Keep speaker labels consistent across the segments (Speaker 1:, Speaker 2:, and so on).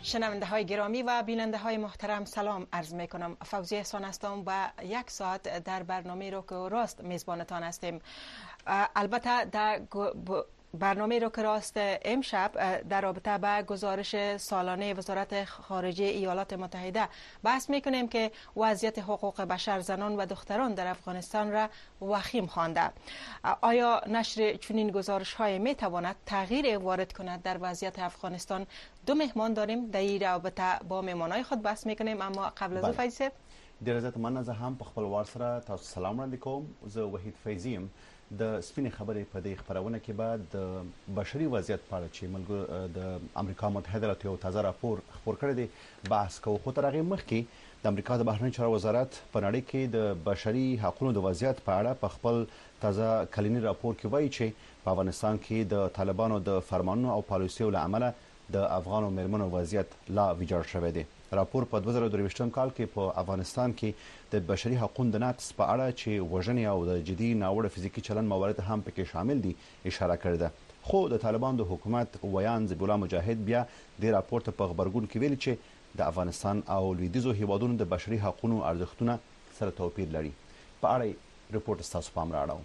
Speaker 1: شنونده های گرامی و بیننده های محترم سلام عرض می کنم. فوزیه احسان هستم و یک ساعت در برنامه رو که راست میزبانتان هستیم. البته در برنامه رو که راست امشب در رابطه با گزارش سالانه وزارت خارجه ایالات متحده بحث میکنیم که وضعیت حقوق بشر زنان و دختران در افغانستان را وخیم خوانده. آیا نشر چنین گزارش های میتواند تغییر وارد کند در وضعیت افغانستان؟ دو مهمان داریم، در این رابطه با مهمانای خود بحث میکنیم، اما قبل از فیض صاحب
Speaker 2: ډیر عزت مننه. زه هم په خپل وار سره تاسو سلام وړاندې کوم. زه وحید فیضی یم. د سپینې خبرې په دې خبرونه کې به د بشري وضعیت په اړه چې د امریکا متحده ایالاتو یو تازه راپور خپور کړی دی بحث کوو. خو تر هغې مخکې د امریکا د بهرنیو چارو وزارت په نړۍ کې د بشري حقوقو د وضعیت په اړه په خپل تازه کلینی راپور کې وایي چې په افغانستان کې د طالبانو د فرمانونو او پالیسیو له امله د افغان مېرمنو وضعیت لا ویجاړ شوی دی. راپور په 2023 کال کې په افغانستان کې د بشري حقوقو د نقض په اړه چې وژنې او د جدي ناوړه فزیکي چلند موارد هم پکې شامل دي اشاره کړې ده. خو د طالبانو د حکومت ویان ذبیح الله مجاهد بیا د راپور ته په خبرګون کې ویلي چې د افغانستان او لویدیځو هیوادونو د بشري حقوقو ارزښتونه سره توپیر لري. په اړه ریپورت ستاسو پام رااړوم.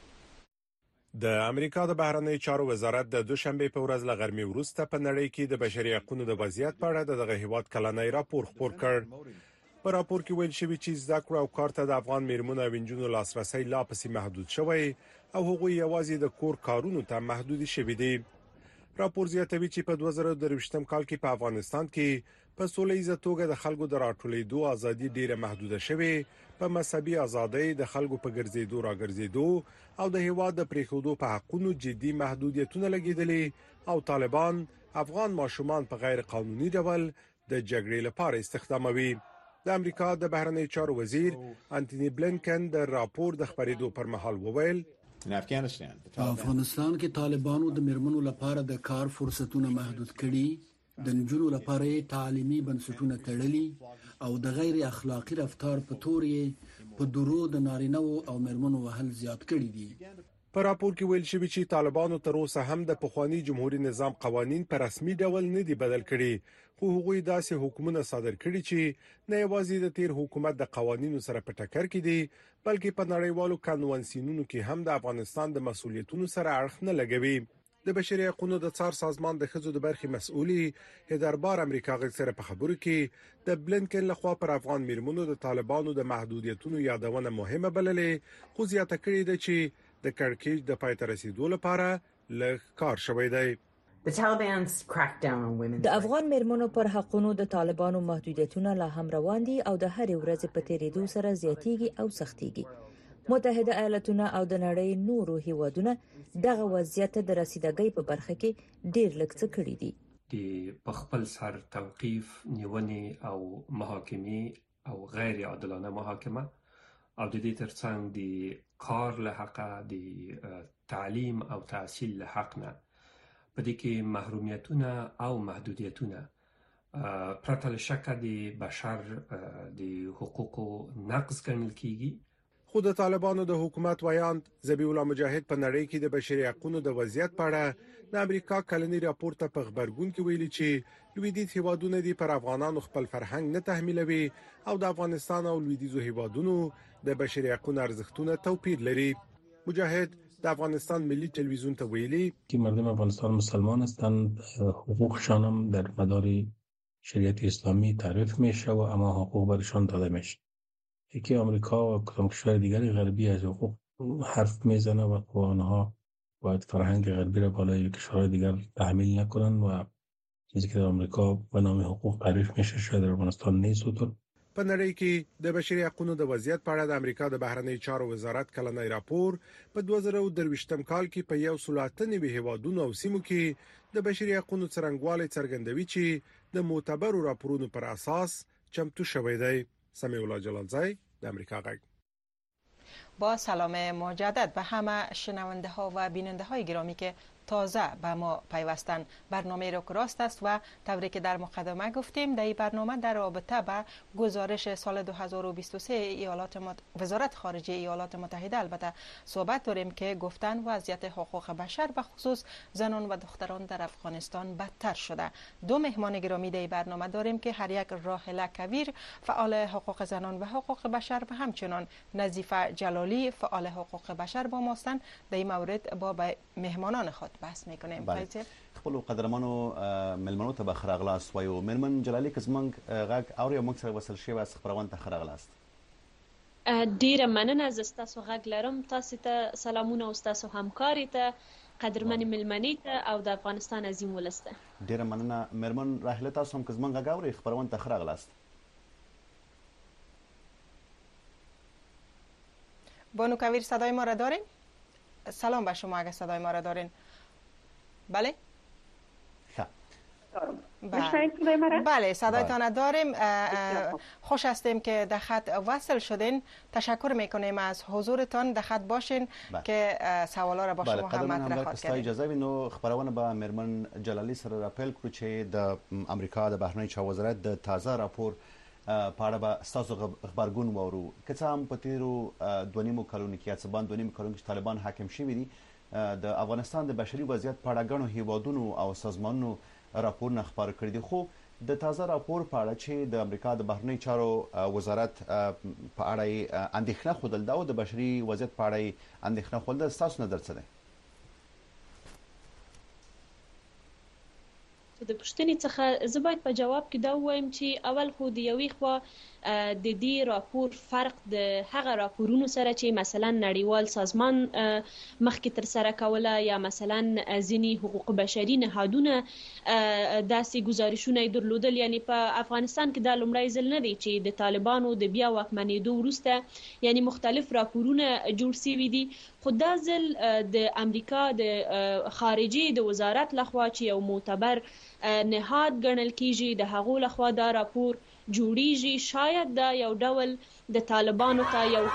Speaker 3: د امریکا د بهرنیو چارو وزارت د دوشنبه په ورځ له غرمې وروسته په نړۍ کې د بشري حقوقو د وضعیت په اړه دغه هیواد کلنی راپور خپور کړ. په راپور کې ویل شوی چې زده کړه او کار ته د افغان میرمنو او نجونو لاسرسي لا پسې محدود شوی او هغوی یوازې د کور کارونو ته محدود شوي دي. راپور زیاتوي چې په 2023 کال کې په افغانستان کې په سولهییزه توګه د خلکو د راټولېدو ازادي ډیره محدوده شوه، په مذهبي ازادۍ د خلکو په ګرځېدو راګرځېدو او د هیواد د پریښودو په حقونو جدي محدودیتونه لګیدلې او طالبان افغان ماشومان په غیر قانوني ډول د جګړې لپاره استخداموي. د امریکا د بهرنیو چارو وزیر انټونی بلینکن د راپور د خبرېدو پر مهال وویل
Speaker 4: په افغانستان کې طالبانو د میرمنو لپاره د کار فرصتونه محدود کړي، د نجونو لپاره تعلیمي بنسټونه تړلي او د غیر اخلاقی رفتار په تور یې په درو د نارینه‌و او میرمنو وهل زیات کړي دي.
Speaker 3: په راپور کې ویل شوی چې طالبانو تر اوسه هم د پخوانی جمهوریت نظام قوانین په رسمي ډول نه دي بدل کړي، خو هغوی داسې حکومتونه صادر کړي چې نه یوازې د تیر حکومت د قوانینو سره په ټکر کې دي بلکې په نړیوالو قانونسینونو کې هم د افغانستان د مسولیتونو سره اړخ نه لګوي. د بشري حقوقو د څار سازمان د ښځو د برخې مسؤلي هدربار امریکا غږ سره په خبرو کې د بلینکن لخوا پر افغان میرمنو د طالبانو د محدودیتونو یادونه مهمه بللې، خو زیاته کړې ده چې د کړکېچ د پای ته رسیدو لپاره لږ کار شوی دی.
Speaker 5: د افغان میرمنو پر حقونو د طالبانو محدودیتونه لا هم روان دي او د هر ورځ په تیریدو سره زیاتیږي او سختيږي. متحده ایالاتونه او د نړۍ نورو هیوادونه دغه وضعیت د رسیدګۍ په برخه کې ډیر لږ څه کړی دي.
Speaker 6: د خپل سر توقيف نیونې او محاکمې او غیر عادلانه محاکمه او د دې ترڅنګ د کار له حق، د تعلیم او تحصیل له حق نه په دې کې محرومیتونه او محدودیتونه پرته له شک د بشر د حقوقو نقض ګڼل کیږي.
Speaker 3: خو د طالبانو د حکومت ویان ذبیح الله مجاهد په نړۍ کې د بشري حقوقو د وضعیت په اړه د امریکا کلنی راپور ته په خبرګون کې ویلي چې لویدیځ هیوادونه دي پر افغانانو خپل فرهنګ نه تحمیلوي او د افغانستان او لویدیځو هیوادونو د بشري حقوقو ارزښتونه توپیر لري. مجاهد د افغانستان ملی تلویزیون ته ویلي
Speaker 7: که مردم افغانستان مسلمان هستند، حقوقشان هم در مدار شریعت اسلامی تعریف میشه و اما حقوق برشان داده میشه. یکی آمریکا و کدام کشور دیگری غربی از حقوق حرف میزنه و آنها باید فرهنگ غربی را بالای کشورهای دیگر تحمیل نکنن و چیزی که در آمریکا به نام حقوق تعریف میشه شاید در افغانستان نیست.
Speaker 3: په نړۍ کې د بشري حقوقو د وضعیت په اړه د امریکا د بهرنیو چارو وزارت کلنی راپور په 2023 کال کې په 190 هیوادونو او سیمو کې د بشري حقوقو څرنګوالي څرګندوي چې د معتبرو راپورونو پر اساس چمتو شوی دی. سمیع الله جلالزی د امریکا غږ.
Speaker 1: با سلام مجدد به همه شنونده ها و بیننده های گرامی که تازه به ما پیوستند. برنامه را که راست است و طوری که در مقدمه گفتیم در این برنامه در رابطه به گزارش سال 2023 وزارت خارجه ایالات متحده البته صحبت داریم که گفتن وضعیت حقوق بشر به خصوص زنان و دختران در افغانستان بدتر شده. دو مهمان گرامی در برنامه داریم که هر یک راحله کویر فعال حقوق زنان و حقوق بشر و همچنان نظیفه جلالی فعال حقوق بشر با ماستن. در این مورد با مهمانان خود بحث میکنیم.
Speaker 2: خپل قدرمنو ملمنو ته بخیر اغلاس وایو ملمن جلالی که زمونږ غږ اوري موږ سره وصل شوی از خبرونه ته خیر اغلاست.
Speaker 8: ډیره مننه از تاسو غږ لرم. تاسو ته سلامونه او تاسو همکاري ته قدرمن ملمنې ته او د افغانستان عظیم ولس ته.
Speaker 2: ډیره مننه مرمن راحله تاسو هم که زمونږ غږ اوري خبرونه ته خیر اغلاست.
Speaker 1: بانو کویر صدای ما را دارین؟ سلام به شما اگر صدای ما را دارین. بله؟ بله صدایتان داریم. خوش هستیم که در خط وصل شدین. تشکر میکنیم از حضورتان. در خط باشین که سوالا را با شما هم مطرح خواهد کردیم.
Speaker 2: اجازه وینو خبرونه به مرمن جلالی سره راپیل کړو چې د امریکا د بهرنی چارو وزارت د تازه راپور په اړه به ستاسو خبرګون وورو. که څه هم په تیرو 2.5 کلونو کې څه باندې 2.5 کلونو کې طالبان حاکم شوي دي، د افغانستان د بشري وضعیت په اړه ګڼو هیوادونو او سازمانونو راپورونه خبر کړی دي. خو د تازه راپور په اړه چې د امریکا د بهرنی چارو وزارت په اړه اندېښنه خوده دا او د بشري وضعیت په اړه اندېښنه خوده، تاسو نظر څه دی؟
Speaker 8: د پوښتنې څخه زه باید په جواب کې دا ووایم چې اول خو د یوې خوا د دې راپور فرق د هغه راپورونو سره چې مثلا نړیوال سازمان مخکې ترسره کوله یا مثلا ځینې حقوق بشري نهادونه داسې ګزارشونه درلودل. یعنی په افغانستان کې دا لومړی ځل نه دی چې د طالبانو د بیا واکمنېدو وروسته یعنی مختلف راپورونه جوړ شوي دي. خو دا ځل د امریکا د خارجي د وزارت لخوا چې یو معتبر نهاد ګڼل کیږي د هغو لخوا دا راپور جوړیږي. شاید دا یو ډول د طالبانو ته یو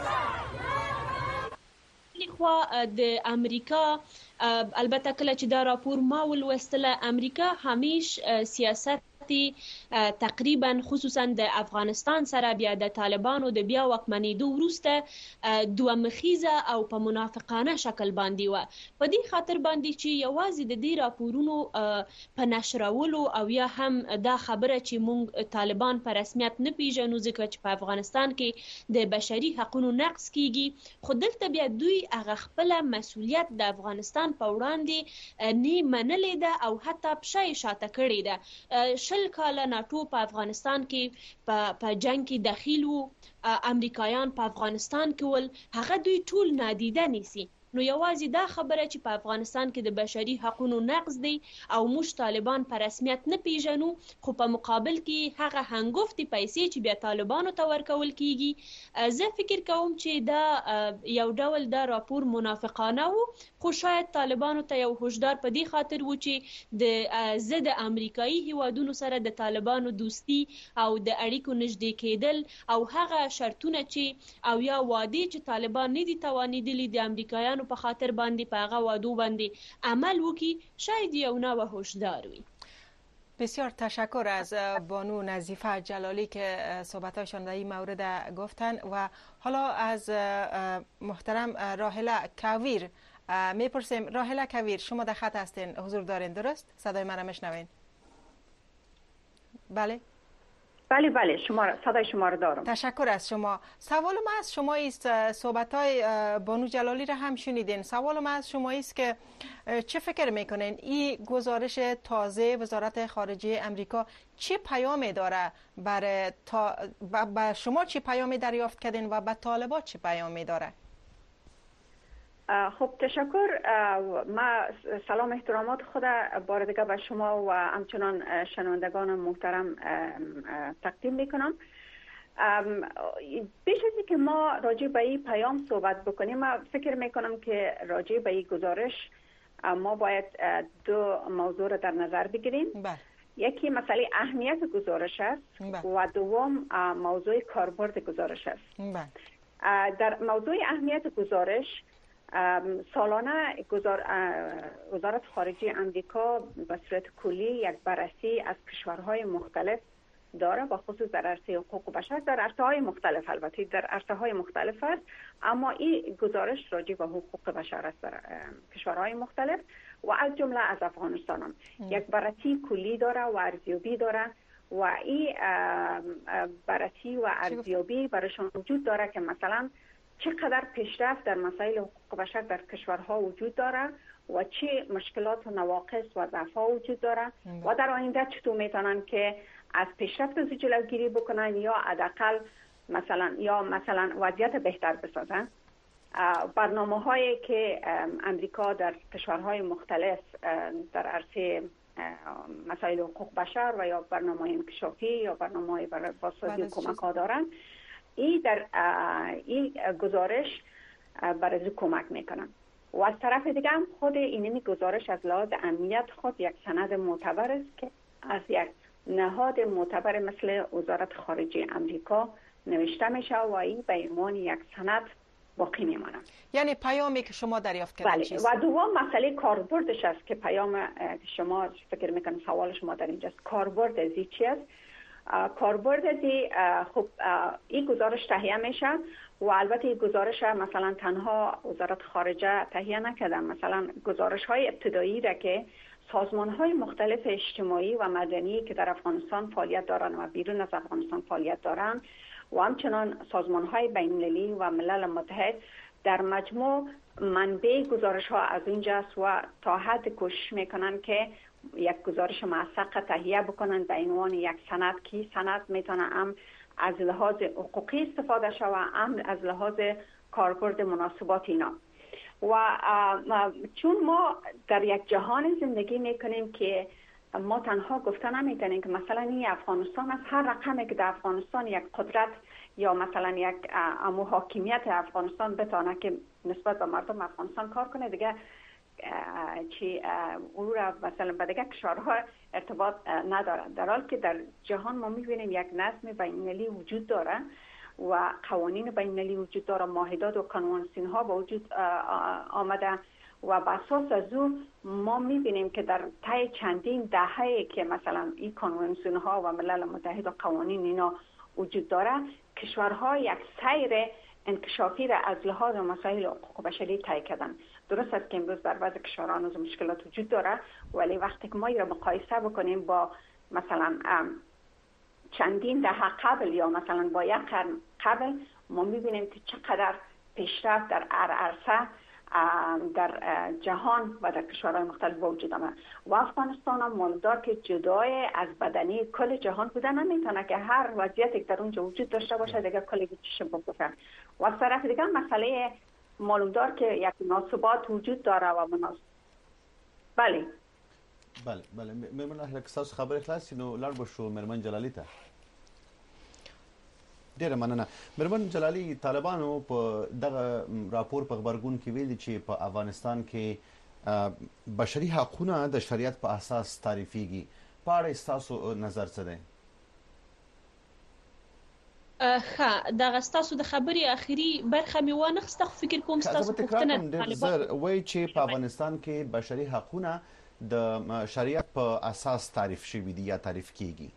Speaker 8: خوا د امریکا البته کله چې دا راپور ما ولوستله امریکا همیش سیاست تقریبا خصوصا د افغانستان سره بیا د طالبانو د بیا واکمنېدو وروسته دوه مخیزه او په منافقانه شکل باندې و. په دې خاطر باندې چې یوازې د دې راپورونو په نشرولو او یا هم دا خبره چې مونږ طالبان په رسمیت نه پیژنو ځکه چې په افغانستان کې د بشري حقوقو نقض کیږي، خو دلته بیا دوی هغه خپل مسؤلیت د افغانستان په وړاندې نه منلې ده او حتی پښه شاته کړې ده. 20 کاله ناتو په افغانستان کې په جنگ کې داخل وو، امریکایان په افغانستان کې ول، هغه دوی ټول نادیده نیسي. نو یوازې دا خبره چې په افغانستان کې د بشري حقوقو نقض دی او موږ طالبان په رسمیت نه پیژنو، خو په مقابل کې هغه هنګفتې پیسې چې بیا طالبانو ته ورکول کیږي. زه فکر کوم چې دا یو ډول دا راپور منافقانه وو، خو شاید طالبانو ته یو هوښیار په دې خاطر و چې زه د امریکایي هیوادونو سره د طالبانو دوستی او د اړیکو نږدې کېدل او هغه شرطونه چې او یا وعده چې طالبان نه دي توانیدلي د امریکایانو په خاطر باندې په هغه وعدو باندې عمل وکړي، شاید یو نوع هوښیار وي.
Speaker 1: بسیار تشکر از بانو نظیفه جلالی که صحبتاشان در این مورد گفتن و حالا از محترم راحله کویر میپرسیم. راحله کویر شما در خط هستین، حضور دارین درست؟ صدای من را میشنوین؟ بله؟
Speaker 9: بله صدای شما رو دارم.
Speaker 1: تشکر از شما. سوال ما از شما است، صحبت‌های بانو جلالی را هم شنیدین. سوال ما از شما است که چه فکر میکنین این گزارش تازه وزارت خارجه امریکا چه پیامی داره برای شما، چه پیامی دریافت کردین و به طالبان چه پیامی داره؟
Speaker 9: خب تشکر. ما سلام احترامات خود بار دیگه به شما و همچنان شنوندگان محترم تقدیم میکنم. بیش از اینکه ما راجع به این پیام صحبت بکنیم، من فکر میکنم که راجع به این گزارش ما باید دو موضوع را در نظر بگیریم. یکی مسئله اهمیت گزارش است و دوم موضوع کاربرد گزارش است. در موضوع اهمیت گزارش سالانه وزارت خارجه امریکا به صورت کلی یک بررسی از کشورهای مختلف داره، با خصوص در عرصه حقوق بشر، در عرصه های مختلف، البته در عرصه های مختلف است، اما این گزارش راجع به حقوق بشر است در کشورهای مختلف و از جمله از افغانستان هم یک بررسی کلی داره و ارزیابی داره و این بررسی و ارزیابی برایشان وجود داره که مثلا چقدر پیشرفت در مسائل حقوق بشر در کشورها وجود داره و چه مشکلات و نواقص و ضعف‌ها وجود داره و در آینده چطور میتونن که از پیشرفت از جلوگیری بکنن یا حداقل مثلا وضعیت بهتر بسازن. برنامه‌هایی که امریکا در کشورهای مختلف در عرصه مسائل حقوق بشر و یا برنامه‌های انکشافی یا برنامه‌های برای بازسازی کمک‌ها دارن، این گزارش برای کمک میکنن و از طرف دیگه هم خود این گزارش از لحاظ امنیت خود یک سند معتبر است که از یک نهاد معتبر مثل وزارت خارجه امریکا نوشته میشه و این به عنوان یک سند باقی میمانه.
Speaker 1: یعنی پیامی که شما دریافت کردید چیست؟
Speaker 9: و دوم مسئله کاربردش است که پیام شما فکر میکنم سوال شما در اینجاست، کاربرد از چی است؟ کاربرد از خب این گزارش تهیه میشه و البته این گزارش مثلا تنها وزارت خارجه تهیه نکردن، مثلا گزارش های ابتدایی را که سازمان های مختلف اجتماعی و مدنی که در افغانستان فعالیت دارن و بیرون از افغانستان فعالیت دارن و همچنان سازمان های بین المللی و ملل متحد در مجموع منبع گزارش ها از اینجاست و تا حد کوشش میکنن که یک گزارش موثق تهیه بکنن به عنوان یک سند که سند میتونه هم از لحاظ حقوقی استفاده شود و هم از لحاظ کاربرد مناسبات اینا. و چون ما در یک جهان زندگی میکنیم که ما تنها گفته نمیتونیم که مثلا این افغانستان از هر رقمی که در افغانستان یک قدرت یا مثلا یک حاکمیت افغانستان بتونه که نسبت به مردم افغانستان کار کنه دیگه چی او را مثلا به دیگه کشورها ارتباط نداره، در حالی که در جهان ما میبینیم یک نظم بین‌المللی وجود داره و قوانین بین‌المللی وجود داره، معاهدات و کنوانسیون ها به وجود آمده و بر اساس از او ما میبینیم که در طی چندین دهه‌ای که مثلا این کنوانسیون ها و ملل متحد و قوانین اینا وجود داره، کشورها یک سیر انکشافی را از لحاظ مسائل حقوق بشری طی کردن. درست است که امروز در بعض کشورها از مشکلات وجود داره، ولی وقتی که ما این را مقایسه بکنیم با مثلا چندین دهه قبل یا مثلا با یک قرن قبل، ما میبینیم که چقدر پیشرفت در عرصه در جهان و در کشورهای مختلف وجود آمد و افغانستان هم مالدار که جدای از بدنی کل جهان بوده نمیتونه که هر وضعیتی در اونجا وجود داشته باشه دیگه کلی چشم بگذاره و از طرف دیگه مسئله مالدار که یک مناسبات وجود داره و بله
Speaker 2: مرمن هرکساس خبر خلاص نو لار بشو مرمن جلالی ته ډیره مننه. مرمن جلالی، طالبانو په دغه راپور په خبرګون کې ویلي چې په افغانستان کې بشري حقوقونه د شریعت په اساس تعریفېږي. په اړه ستاسو نظر څه دی؟
Speaker 8: دغه ستاسو د خبرې اخیری برخه مې وانخسته، خو فکر کوم ستاسو پوښتنه
Speaker 2: زر وایي چې په افغانستان کې بشري حقوقونه د شریعت په اساس تعریف شوي دي یا تعریف کیږي.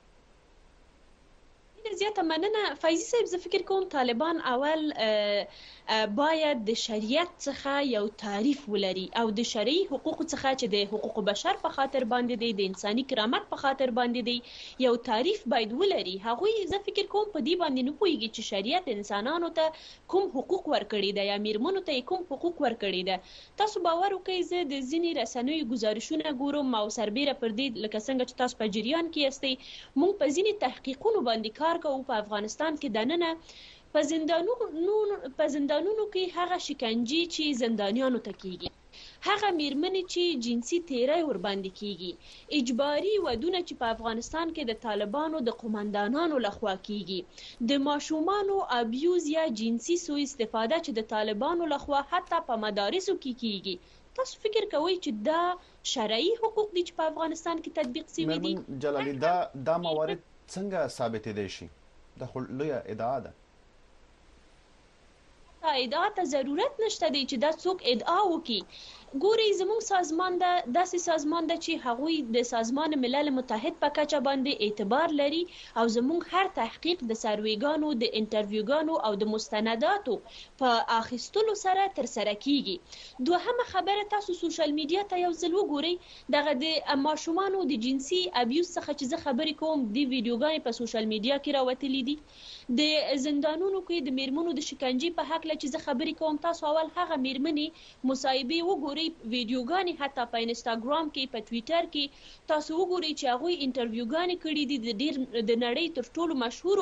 Speaker 8: زیاته مننه فیضی صاحب. زه فکر کوم طالبان اول باید د شریعت څخه یو تعریف ولري او د شرعي حقوق څخه چې د حقوق بشر په خاطر باندې دی، د انساني کرامت په خاطر باندې دی، یو تعریف باید ولري. هغوی زه فکر کوم په دې باندې نه پوهیږي چې شریعت انسانانو ته کوم حقوق ورکړي ده یا میرمنو ته کوم حقوق ورکړي ده. تاسو باور وکړئ زه د ځینې رسنیو گزارشونه ګورم او سربیره پر دې لکه څنګه چې تاسو په جریان کې یاستئ، موږ په ځینې تحقیقونو باندې کار کوو په افغانستان کې دننه په زندانونو کې هغه شکنجې چې زندانیانو ته کیږي، هغه میرمنې چې جنسي تیری ورباندې کیږي، اجباري ودونه چې په افغانستان کې د طالبانو د قومندانانو لخوا کیږي، د ماشومانو ابیوز یا جنسي سوء استفاده چې د طالبانو لخوا حتی په مدارسو کې کیږي. تاسو فکر کوئ چې دا شرعي حقوق دي چې په افغانستان کې تطبیق شوي دي؟
Speaker 2: مرمن جلالی، دا موارد څنګه ثابتېدای شي؟ دا خو لویه ادعا ده.
Speaker 8: ادعا ته ضرورت نشته دی چې دا څوک ادعا وکي. ګوري زموږ سازمان د داسې سازمان د چې هغوی د سازمان ملل متحد په کچه باندې اعتبار لري او زموږ هر تحقیق د سرویګانو د انټرویوګانو او د مستنداتو په اخیستلو سره تر سره کیږي. دوهمه خبره، تاسو سوشل میډیا ته یو ځل وګورئ، دغه د ماشومانو د جنسي ابیوز څخه چې زه خبرې کوم د ویډیوګانې په سوشل میډیا کې راوتلي دي. د زندانونو کې د میرمنو د شکنجې په حق چې زه خبرې کوم، تاسو اول هغه میرمنې مصاحبه وګورئ، ویډیوګانې حتی په انستاګرام کې، په ټویټر کې تاسو وګورئ چې هغوی انټرویوګانې کړي دي د نړۍ تر ټولو مشهورو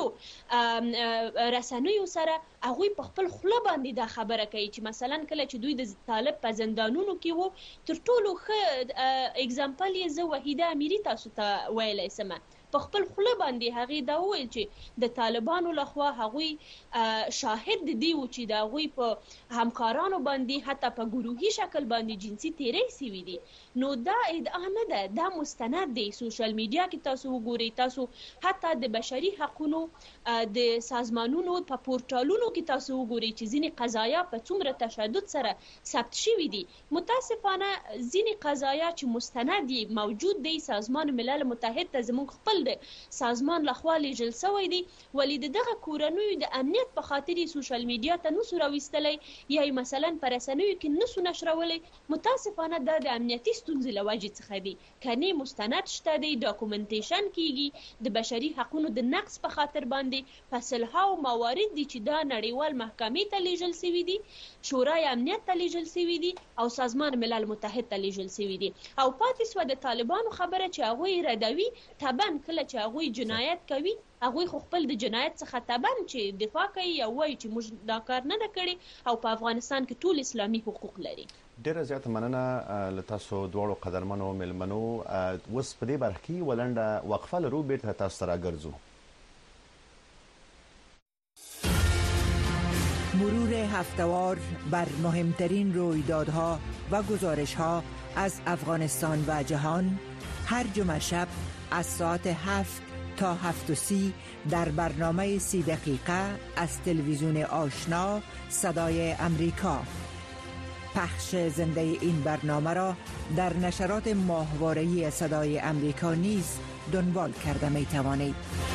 Speaker 8: رسنیو سره. هغوی په خپل خوله باندې دا خبره کوي چې مثلا کله چې دوی د طالب په زندانونو کې وو، تر ټولو ښه اگزامپل یې زه وحیده امیري تاسو ته ویلی سمه، په خپل خوله باندې هغې دا وویل چې د طالبانو لخوا هغوی شاهد دی و چې د هغوی په همکارانو باندې حتی په ګروهي شکل باندې جنسي تیری سوي دي. نو دا ادعا نه ده، دا مستند دی. سوشل میډیا کې تاسو وګورئ، تاسو حتی د بشري حقونو د سازمانونو په پورټالونو کې تاسو وګورئ چې ځینې قضایا په څومره تشدد سره ثبت شوي دي. متاسفانه ځینې قضایا چې مستند موجود دی سازمان ملل متحد ته زموږ خپل د سازمان لخوا لیږل شوی دی، ولې دغه کورنیو د امنیت په خاطر سوشل میډیا ته نسو راویستلی یا مثلا په رسنیو کې نسو نشرولی. متاسفانه دا د امنیتي ستونزې له وجې څخه دی. کنې مستند شته دی، ډاکومنټیشن کیږي، د بشري حقونو د نقض په خاطر باندې په سلهاو موارد دي چې دا نړیوال محکمې ته لیږل شوي دي، شورای امنیت ته لیږل شوي دي او سازمان ملل متحد ته لیږل شوي دي. او پاتې سوه د طالبانو خبره چې هغوی ردوي. طبعا کله چې هغوی جنایت کوي، هغوی خو خپل د جنایت څخه طبعا چې دفاع کوي او وایي چې موږ دا کار نه ده کړی او په افغانستان کې ټول اسلامي حقوق لري.
Speaker 2: ډیره زیاته مننه له تاسو دواړو قدرمنو مېلمنو. اوس په دې برخه کې ولنډه وقفه لرو، بیرته تاسو ته راګرځو.
Speaker 10: مرور هفته‌وار بر مهمترین رویدادها و گزارش‌ها از افغانستان و جهان هر جمعه شب از ساعت 7 تا 7:30 در برنامه 30 دقیقه از تلویزیون آشنا صدای امریکا. پخش زنده این برنامه را در نشرات ماهواره‌ای صدای امریکا نیز دنبال کرده می توانید.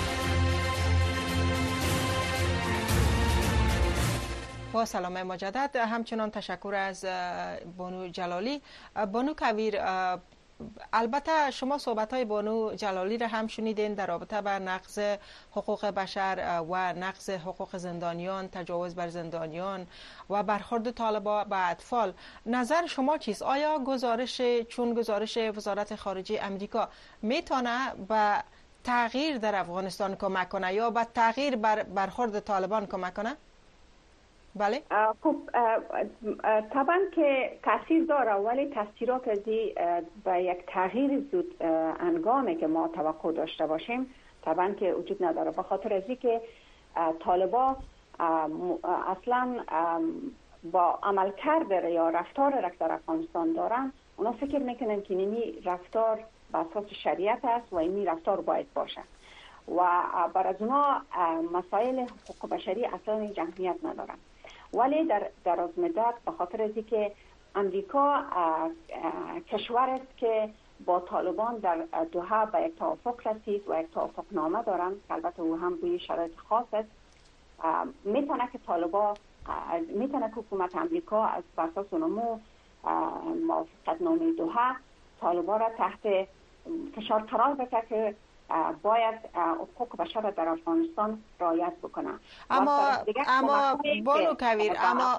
Speaker 1: با سلام مجدد، همچنان تشکر از بانو جلالی. بانو کویر، البته شما صحبت‌های بانو جلالی را هم شنیدین در رابطه با نقض حقوق بشر و نقض حقوق زندانیان، تجاوز بر زندانیان و برخورد طالبان با اطفال. نظر شما چیست؟ آیا گزارش وزارت خارجه امریکا میتونه به تغییر در افغانستان کمک کنه یا به تغییر برخورد طالبان کمک کنه؟ بله.
Speaker 9: خب طبعا که تاثیر داره، ولی تاثیرات از به یک تغییر زود انگامی که ما توقع داشته باشیم طبعا که وجود نداره، به خاطر از اینکه طالبا اصلا با عملکرد یا رفتار را در افغانستان دارن، اونا فکر میکنن که اینی رفتار به اساس شریعت است و اینی رفتار باید باشه و برای اونا مسائل حقوق بشری اصلا جمعیت ندارن. ولی در دراز مدت به خاطر از اینکه امریکا کشور است که با طالبان در دوحه به یک توافق رسید و یک توافق نامه دارن، البته او هم روی شرایط خاص است، میتونه که طالبان میتونه که حکومت امریکا از اساس نمو موافقت نامه دوحه طالبان را تحت فشار قرار بده که باید حقوق بشر در افغانستان رعایت بکنه.
Speaker 1: اما بانو کویر،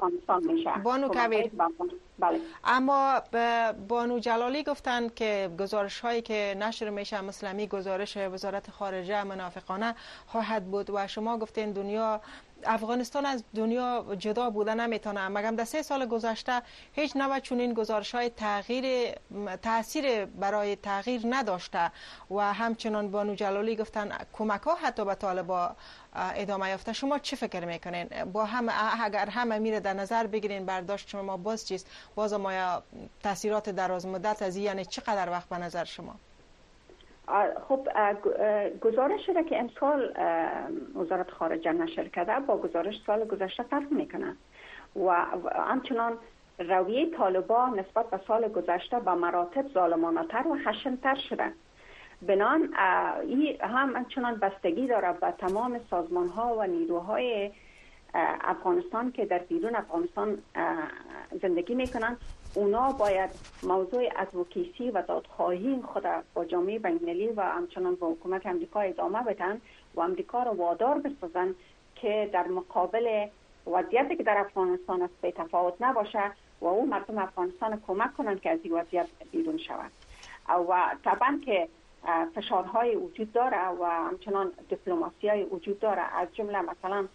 Speaker 9: بله.
Speaker 1: اما بانو جلالی گفتند که گزارش هایی که نشر میشه مسلمی گزارش وزارت خارجه منافقانه خواهد بود و شما گفتین افغانستان از دنیا جدا بوده نمیتونه، مگم در 3 سال گذشته هیچ نوع چنین گزارش های تاثیر برای تغییر نداشته و همچنان بانو جلالی گفتن کمک ها حتی به طالبان ادامه یافته. شما چی فکر میکنین؟ با هم اگر همه میره در نظر بگیرین برداشت شما باز چیست؟ باز ما تاثیرات دراز مدت از یعنی چقدر وقت به نظر شما؟
Speaker 9: خب گزارش را که امسال وزارت خارجه نشر کرده با گزارش سال گذشته فرق میکنه و همچنان رویه طالبان نسبت به سال گذشته به مراتب ظالمانه‌تر و خشن‌تر شده. بنان این همچنان بستگی داره به تمام سازمان‌ها و نیروهای افغانستان که در بیرون افغانستان زندگی میکنن. اونا باید موضوع ادوکیسی و دادخواهی خود با جامعه بین‌المللی و همچنان با حکومت امریکا ادامه بدن و امریکا را وادار بسازن که در مقابل وضعیتی که در افغانستان است به تفاوت نباشه و او مردم افغانستان کمک کنن که از این وضعیت بیرون شود. و طبعا که فشارهای وجود داره و همچنان دیپلماسی‌های وجود داره، از جمله مثلا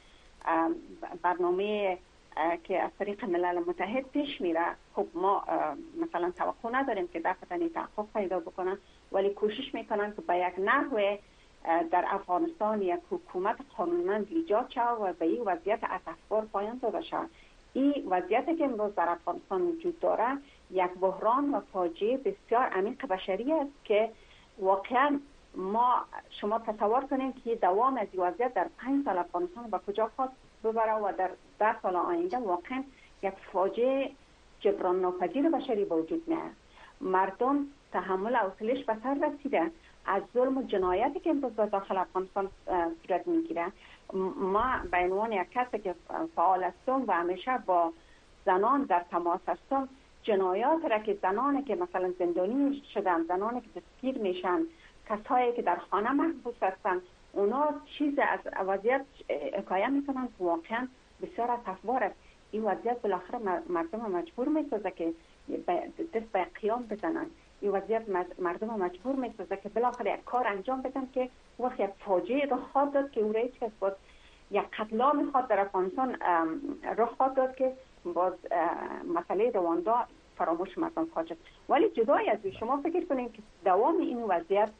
Speaker 9: برنامه که از طریق ملل متحد پیش میره. خب ما مثلا توقع نداریم که دفترانی تحقق پیدا بکنن، ولی کوشش میکنن که به یک نحو در افغانستان یک حکومت قانونمند ایجاد شود و به این وضعیت اسفبار پایان داده شود. این وضعیتی که امروز در افغانستان وجود داره یک بحران و فاجعه بسیار عمیق بشری است که واقعا شما تصور کنید که دوام از این وضعیت در 5 سال افغانستان به کجا خواست ببره و در 10 سال آینده واقعا یک فاجعه جبران ناپذیر بشری به وجود میاد. مردم تحمل حوصله‌اش به سر رسیده از ظلم و جنایتی که امروز داخل افغانستان صورت میگیره. ما به عنوان یک کسی که فعال هستم و همیشه با زنان در تماس هستم، جنایات را که زنانی که مثلا زندانی شدن، زنانی که دستگیر میشن، کسایی که در خانه محبوس هستن، اونا چیز از وضعیت حکایت میکنن که واقعا بسیار اسفبار است. این وضعیت بالاخره مردم مجبور میسازه که دست به قیام بزنن. این وضعیت مردم مجبور میسازه که بالاخره یک کار انجام بدن که وقت یک فاجعه رخ خواهد داد که او را هیچ کس باز یک قتل عام خواهد در افغانستان رخ خواهد داد که باز مسئله رواندا فراموش مردم خواهد شد. ولی جدای از شما فکر کنید که دوام این وضعیت.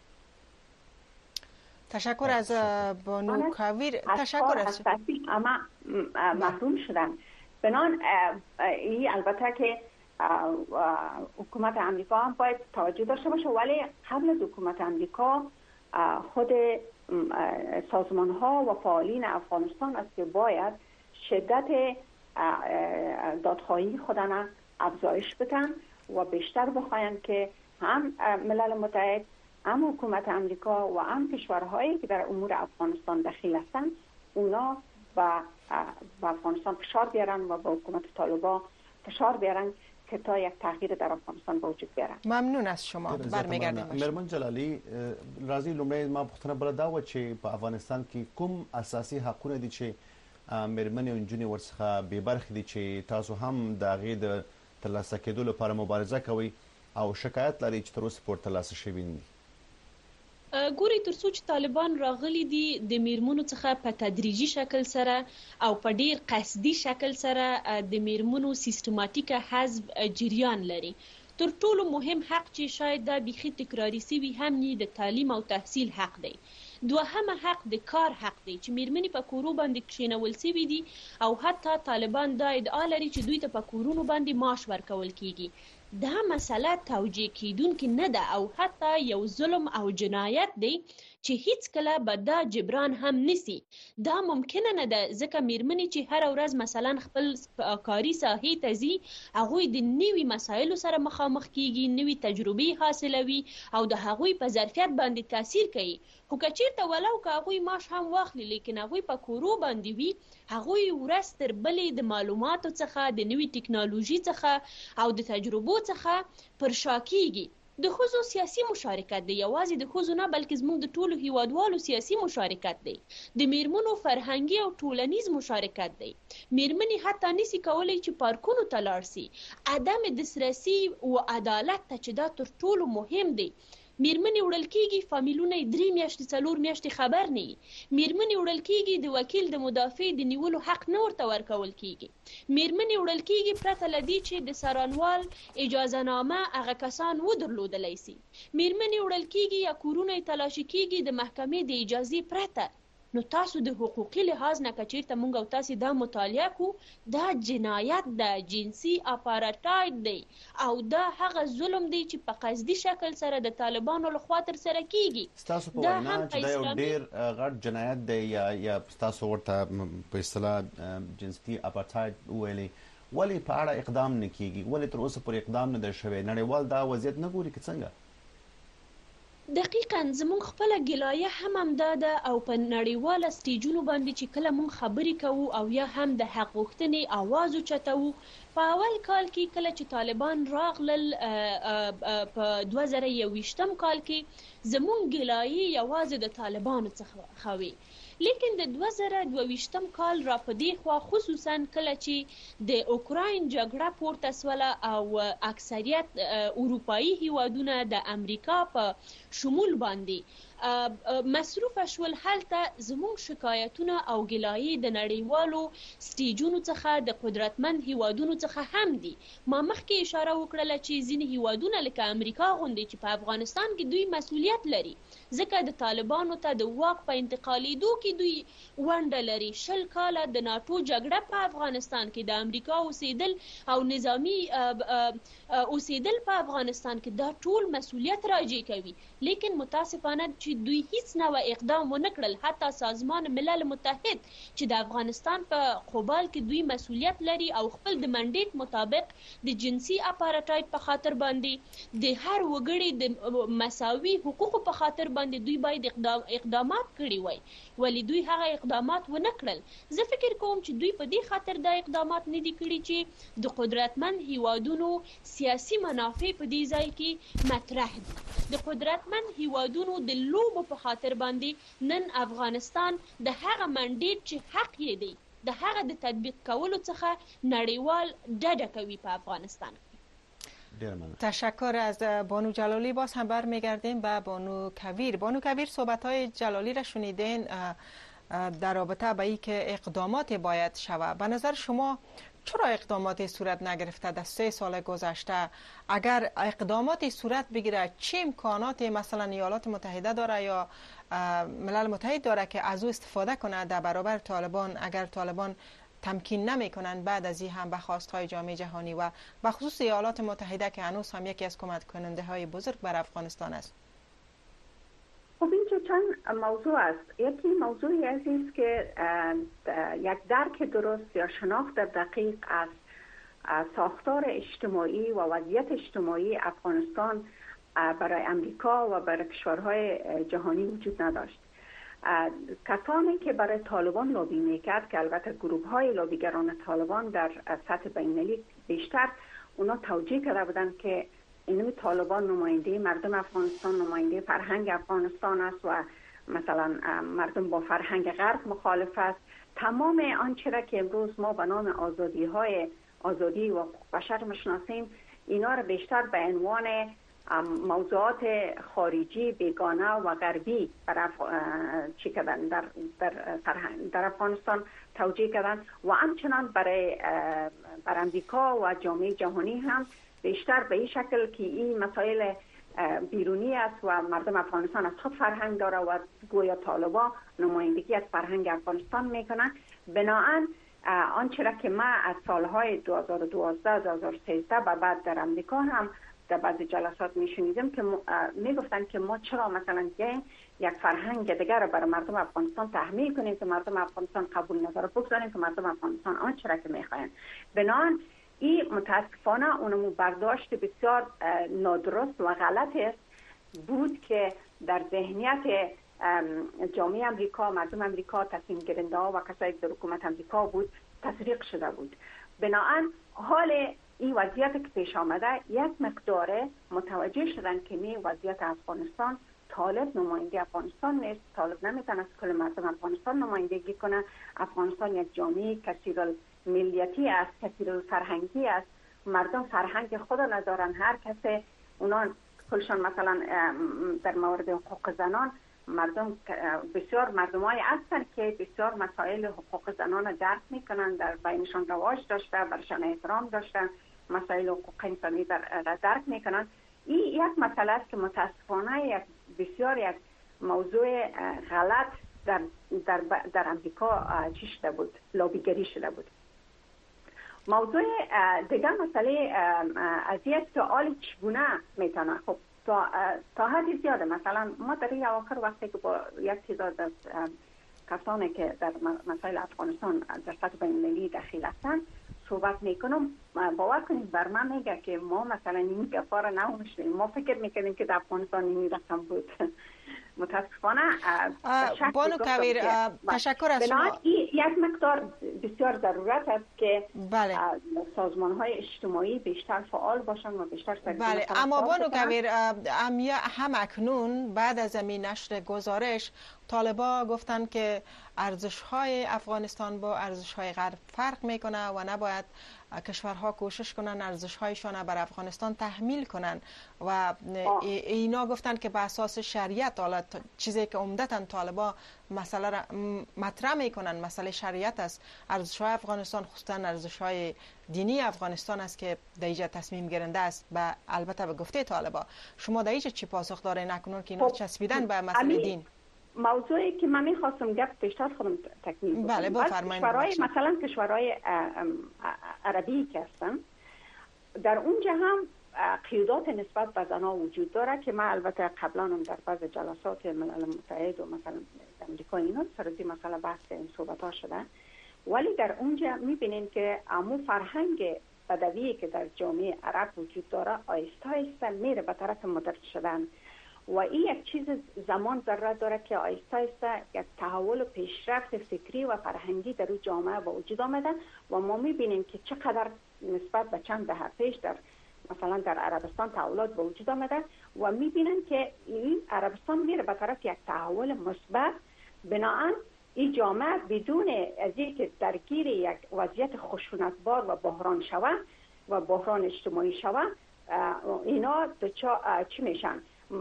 Speaker 1: تشکر از بانو کاویر. تشکر از
Speaker 9: اما محروم شدن. بنان این البته که حکومت امریکا هم باید توجه داشته باشه، ولی قبل از حکومت امریکا خود سازمان ها و فعالین افغانستان است که باید شدت دادخواهی خودنا افزایش بدن و بیشتر بخواین که هم ملل متحد، هم حکومت امریکا و هم کشورهایی که در امور افغانستان دخیل هستند اونا با افغانستان فشار بیارن و با حکومت طالبان فشار بیارن که تا یک تغییر در افغانستان به وجود بیارن.
Speaker 1: ممنون از شما. برمیگردیم.
Speaker 2: مرمن جلالی، راځي لومړی ما پوښتنه بل دا و چې په افغانستان کې کوم اساسي حقونه دي چې مرمن او نجونې ورڅخه به برخې دي چې تاسو هم د هغې د ترلاسه کېدو لپاره مبارزه کوئ او شکایت لري چې تر اوسه پورې ترلاسه شوي نه دي؟
Speaker 8: ګوري تر څو چې طالبان راغلي دي د میرمنو څخه په تدریجي شکل سره او په ډیر قصدي شکل سره د میرمنو سیستماتیکه حذف جریان لري. تر ټولو مهم حق چې شاید دا بیخي تکراری سوي هم نه د تعلیم او تحصیل حق دی. دوهمه حق د کار حق دی چې میرمنې په کورو باندې کښینول سوي دي او حتی طالبان دا ادعا لري چې دوی ته په کورونو باندې معاش ورکول کیږي. دا مسله توجیه کیدونکې نه ده او حتی یو ظلم او جنایت دی چې هیڅ کله به دا جبران هم نسی. دا ممکنه نه ده ځکه میرمنې چې هر ورځ مثلا خپل کاري ساحې ته ځي، هغوی د نوي مسایلو سره مخامخ کیږي، نوي تجربې حاصلوي او د هغوی په ظرفیت باندې تاثیر کوي. خو که چیرته ولو که هغوی معاش هم واخلي لیکن هغوی په کورو باندې وي، هغوی ورځ تر بلې د معلوماتو څخه، د نوي ټکنالوژي څخه او د تجربو څخه پر شا کیږي. د ښځو سیاسي مشارکت دی، یوازې د ښځو نه بلکې زموږ د ټولو هیوادوالو سیاسي مشارکت دی. د میرمنو فرهنګي او ټولنیز مشارکت دی. میرمنې حتی نسی کولی چې پارکونو ته لاړ سي. عدم دسترسي او عدالت ته چې دا تر ټولو مهم دی. میرمنې وړل کیږي فامیلونه 3 میاشتې 4 میاشتې خبر نه وي. میرمنې وړل کیږي د وکیل د مدافع د نیولو حق نه ورته ورکول کیږي. میرمنې وړل کیږي پرته له دې چې د څارنوال اجازه نامه هغه کسان ودرلودلی سي. میرمنې وړل کیږي یا کورونه یې تلاشي کیږي د محکمې د اجازې پرته. نو تاسو د حقوقي لحاظ نه کچیرته مونږ او تاسو دا مطالعه کو دا جنایت د جنسي اپارټاید دی او دا هغه ظلم دی چې په قصدي شکل سره د طالبانو لخوا تر سره کیږي.
Speaker 2: تاسو په وینا چې دا یو ډیر غټ جنایت دی یا تاسو ورته په اصطلاح جنسي اپارټاید ویلي، ولی په اړه اقدام نه کیږي؟ ولی تر اوسه پورې اقدام نه دی شوی؟ نړیوال دا وضعیت نه ګوري که څنګه؟
Speaker 8: دقیقاً زمونږ خپله ګلایه هم همدا ده او په نړیواله سټیجونو باندې چې کله مونږ خبرې کوو او یا هم د حق غوښتنې آواز اوچتوو، په اول کال کې کله چې طالبان راغلل په 2021 کال کې زمونږ ګلایې یوازې د طالبانو څخه وې، لیکن د 2022 کال را په دې خوا خصوصا کله چې د اوکراین جګړه پورته سوله او اکثریت اروپایي هیوادونه د امریکا په شمول باندې مصروف شول، هلته زموږ شکایتونه او ګلایې د نړیوالو سټیجونو څخه د قدرتمند هیوادونو څخه هم دي. ما مخکې اشاره وکړله چې ځینې هیوادونه لکه امریکا غوندې چې په افغانستان کې دوی مسؤلیت لري ځکه د طالبانو ته د واک په انتقالیدو کې دوی ونډه لري. 20 کاله د ناټو جګړه په افغانستان کې د امریکا اوسېدل او نظامی اوسېدل په افغانستان کې دا ټول مسؤلیت راجع کوي، لیکن متاسفانه چې دوی هیڅ نوع اقدام ونه کړل. حتی سازمان ملل متحد چې د افغانستان په قبال کې دوی مسؤلیت لري او خپل د منډیټ مطابق د جنسي اپارټاید په خاطر باندې د هر وګړي د مساوي حقوقو په خاطر باندې دوی باید اقدامات کړي وای، ولی دوی هغه اقدامات ونه کړل. زه فکر کوم چې دوی په دې خاطر دا اقدامات نه دي کړي چې د قدرتمند هیوادونو سیاسي منافع په دې ځای کې مطرح دي. د قدرتمند هیوادونو د لوبو په خاطر باندې نن افغانستان د هغه منډیټ چې حق یې دی د هغه د تطبیق کولو څخه نړیوال ډډه کوي په افغانستان.
Speaker 1: تشکر از بانو جلالی. باز هم برمیگردیم به بانو کویر. بانو کویر، صحبت‌های جلالی را شنیدین در رابطه با اینکه اقدامات باید شود. به نظر شما چرا اقداماتی صورت نگرفته در 3 سال گذشته؟ اگر اقداماتی صورت بگیره چه امکاناتی مثلا ایالات متحده داره یا ملل متحد داره که از او استفاده کنه در برابر طالبان اگر طالبان تمکین نمی کنند بعد از این هم به خواستهای جامعه جهانی و به خصوص ایالات متحده که هنوز هم یکی از کمک کننده های بزرگ بر افغانستان است؟
Speaker 9: خب اینجا چند موضوع است. یکی موضوعی است که یک درک درست یا شناخت دقیق از ساختار اجتماعی و وضعیت اجتماعی افغانستان برای امریکا و برای کشورهای جهانی وجود نداشت. کسانی که برای طالبان لابی میکرد که البته گروه های لابیگران طالبان در سطح بین‌المللی بیشتر اونا توجیه کرده بودند که این طالبان نماینده مردم افغانستان، نماینده فرهنگ افغانستان است و مثلا مردم با فرهنگ غرب مخالف است. تمام آنچه را که امروز ما به نام آزادی و بشر میشناسیم اینا را بیشتر به عنوان موضوعات خارجی بیگانه و غربی در افغانستان توجیه کردن و همچنان بر امریکا و جامعه جهانی هم بیشتر به این شکل که این مسائل بیرونی است و مردم افغانستان از خود فرهنگ داره و گویا طالبان نمایندگی از فرهنگ افغانستان میکنن. بنابراین آنچه را که ما از سالهای 2012 2013 و بعد در امریکا هم در بعضی جلسات میشنیدیم که میگفتن که ما چرا مثلا یک فرهنگ دیگر را برای مردم افغانستان تحمیل کنیم که مردم افغانستان قبول نداره، بگذاریم که مردم افغانستان آنچه را که میخواین. بنابراین این متاسفانه اونمو برداشت بسیار نادرست و غلط است بود که در ذهنیت جامعه امریکا، مردم امریکا، تصمیم گیرنده ها و کسایی که در حکومت امریکا بود تسریق شده بود. بنابراین حال این وضعیت که پیش آمده یک مقدار متوجه شدن که می وضعیت افغانستان طالب نماینده افغانستان نیست، طالب نمیتونه از کل مردم افغانستان نمایندگی کنه. افغانستان یک جامعه کثیر ملیتی است، کثیر فرهنگی است، مردم فرهنگ خود ندارن. هر کسی اونا کلشان مثلا در مورد حقوق زنان مردم بسیار مردمایی هستند که بسیار مسائل حقوق زنان درک میکنن، در بینشان رواج داشته، برشان احترام داشتن، مسائل حقوق انسانی درک میکنن. این یک مسئله است که متاسفانه بسیار یک موضوع غلط در امریکا چی شده بود، لابیگری شده بود. موضوع دیگه مسئله ازیت سوال چگونه میتونه، خب تا حدی زیاده. مثلا ما در این اواخر وقتی که با یک تعداد از کسانی که در مسائل افغانستان در سطح بین‌المللی دخیل هستند صحبت میکنم، باور کنید بر من میگه که ما مثلا این گپا را نمی‌شنیدیم، ما فکر میکنیم که در افغانستان این رقم بود. متاسفانه
Speaker 1: بانو کویر تشکر از شما.
Speaker 9: یک مقدار بسیار ضرورت است که
Speaker 1: بله.
Speaker 9: سازمان‌های اجتماعی بیشتر فعال باشند و بیشتر
Speaker 1: بله، اما بانو کویر هم اکنون بعد از این نشر گزارش طالبا گفتند که ارزش‌های افغانستان با ارزش‌های غرب فرق میکنه و نباید کشورها کوشش کنن ارزش‌هایشان بر افغانستان تحمیل کنن و اینا گفتن که به اساس شریعت، حالا چیزی که عمدتاً طالبا مسئله را مطرح میکنن مسئله شریعت است. ارزش‌های افغانستان خصوصاً ارزش‌های دینی افغانستان است که در اینجا تصمیم گیرنده است، البته به گفته طالبا. شما در اینجا چی پاسخ دارین اکنون که اینا چسبیدن به مسئله دین؟
Speaker 9: موضوعی که من می‌خواستم گفت بیشتر خودم تکمیل کنم.
Speaker 1: بله بفرمایید.
Speaker 9: مثلا کشورهای عربی که هستن، در اونجا هم قیودات نسبت به زنها وجود داره که من البته قبلا هم در بعض جلسات ملل متحد و مثلا امریکا اینا سر این مسئله بحث این صحبت‌ها شده، ولی در اونجا می‌بینیم که عمو فرهنگ بدوی که در جامعه عرب وجود داره آهسته آهسته میره به طرف مدرن شدن و این یک چیز زمان ضرورت داره که آهسته آهسته یک تحول و پیشرفت فکری و فرهنگی در اون جامعه با وجود آمده و ما می‌بینیم که چقدر نسبت به چند دهه پیش در مثلا در عربستان تحولات به وجود آمده و می‌بینن که این عربستان میره به طرف یک تحول مثبت. بنابراین این جامعه بدون از اینکه درگیر یک وضعیت خشونتبار و بحران شود و بحران اجتماعی شود، اینا چی میشن؟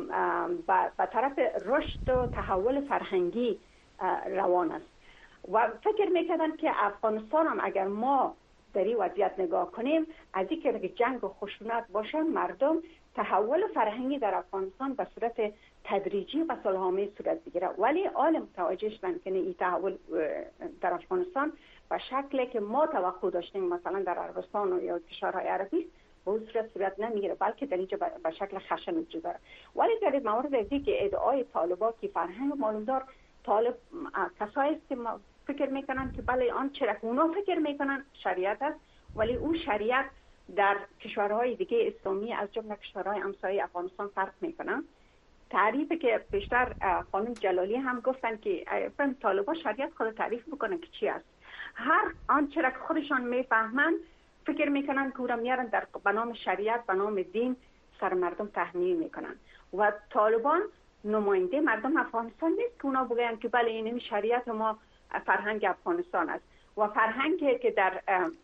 Speaker 9: به طرف رشد و تحول فرهنگی روان است و فکر میکردن که افغانستان هم اگر ما در این وضعیت نگاه کنیم، از اینکه جنگ و خشونت باشه، مردم تحول فرهنگی در افغانستان به صورت تدریجی و صلح‌آمیز صورت بگیره، ولی آل متوجه شدن که این تحول در افغانستان به شکلی که ما توقع داشتیم مثلا در عربستان یا کشورهای عربی به اون صورت نمیگیره، بلکه در اینجا به شکل خشن وجود داره. ولی در این مورد ازی که ادعای طالبان که فرهنگ معلومدار طالب کسایی است که فکر میکنن که بله آن چرا اونا فکر میکنن شریعت است، ولی اون شریعت در کشورهای دیگه اسلامی از جمله کشورهای همسایه افغانستان فرق میکنن. تعریفی که بیشتر خانم جلالی هم گفتن که طالبان شریعت خود تعریف بکنن که چی است. هر آنچه را که خودشان میفهمن فکر میکنن که اون میارن در به نام شریعت به نام دین سر مردم تحمیل میکنن و طالبان نماینده مردم افغانستان نیست که اونا بگن که بله این شریعت ما فرهنگ افغانستان است و فرهنگی که در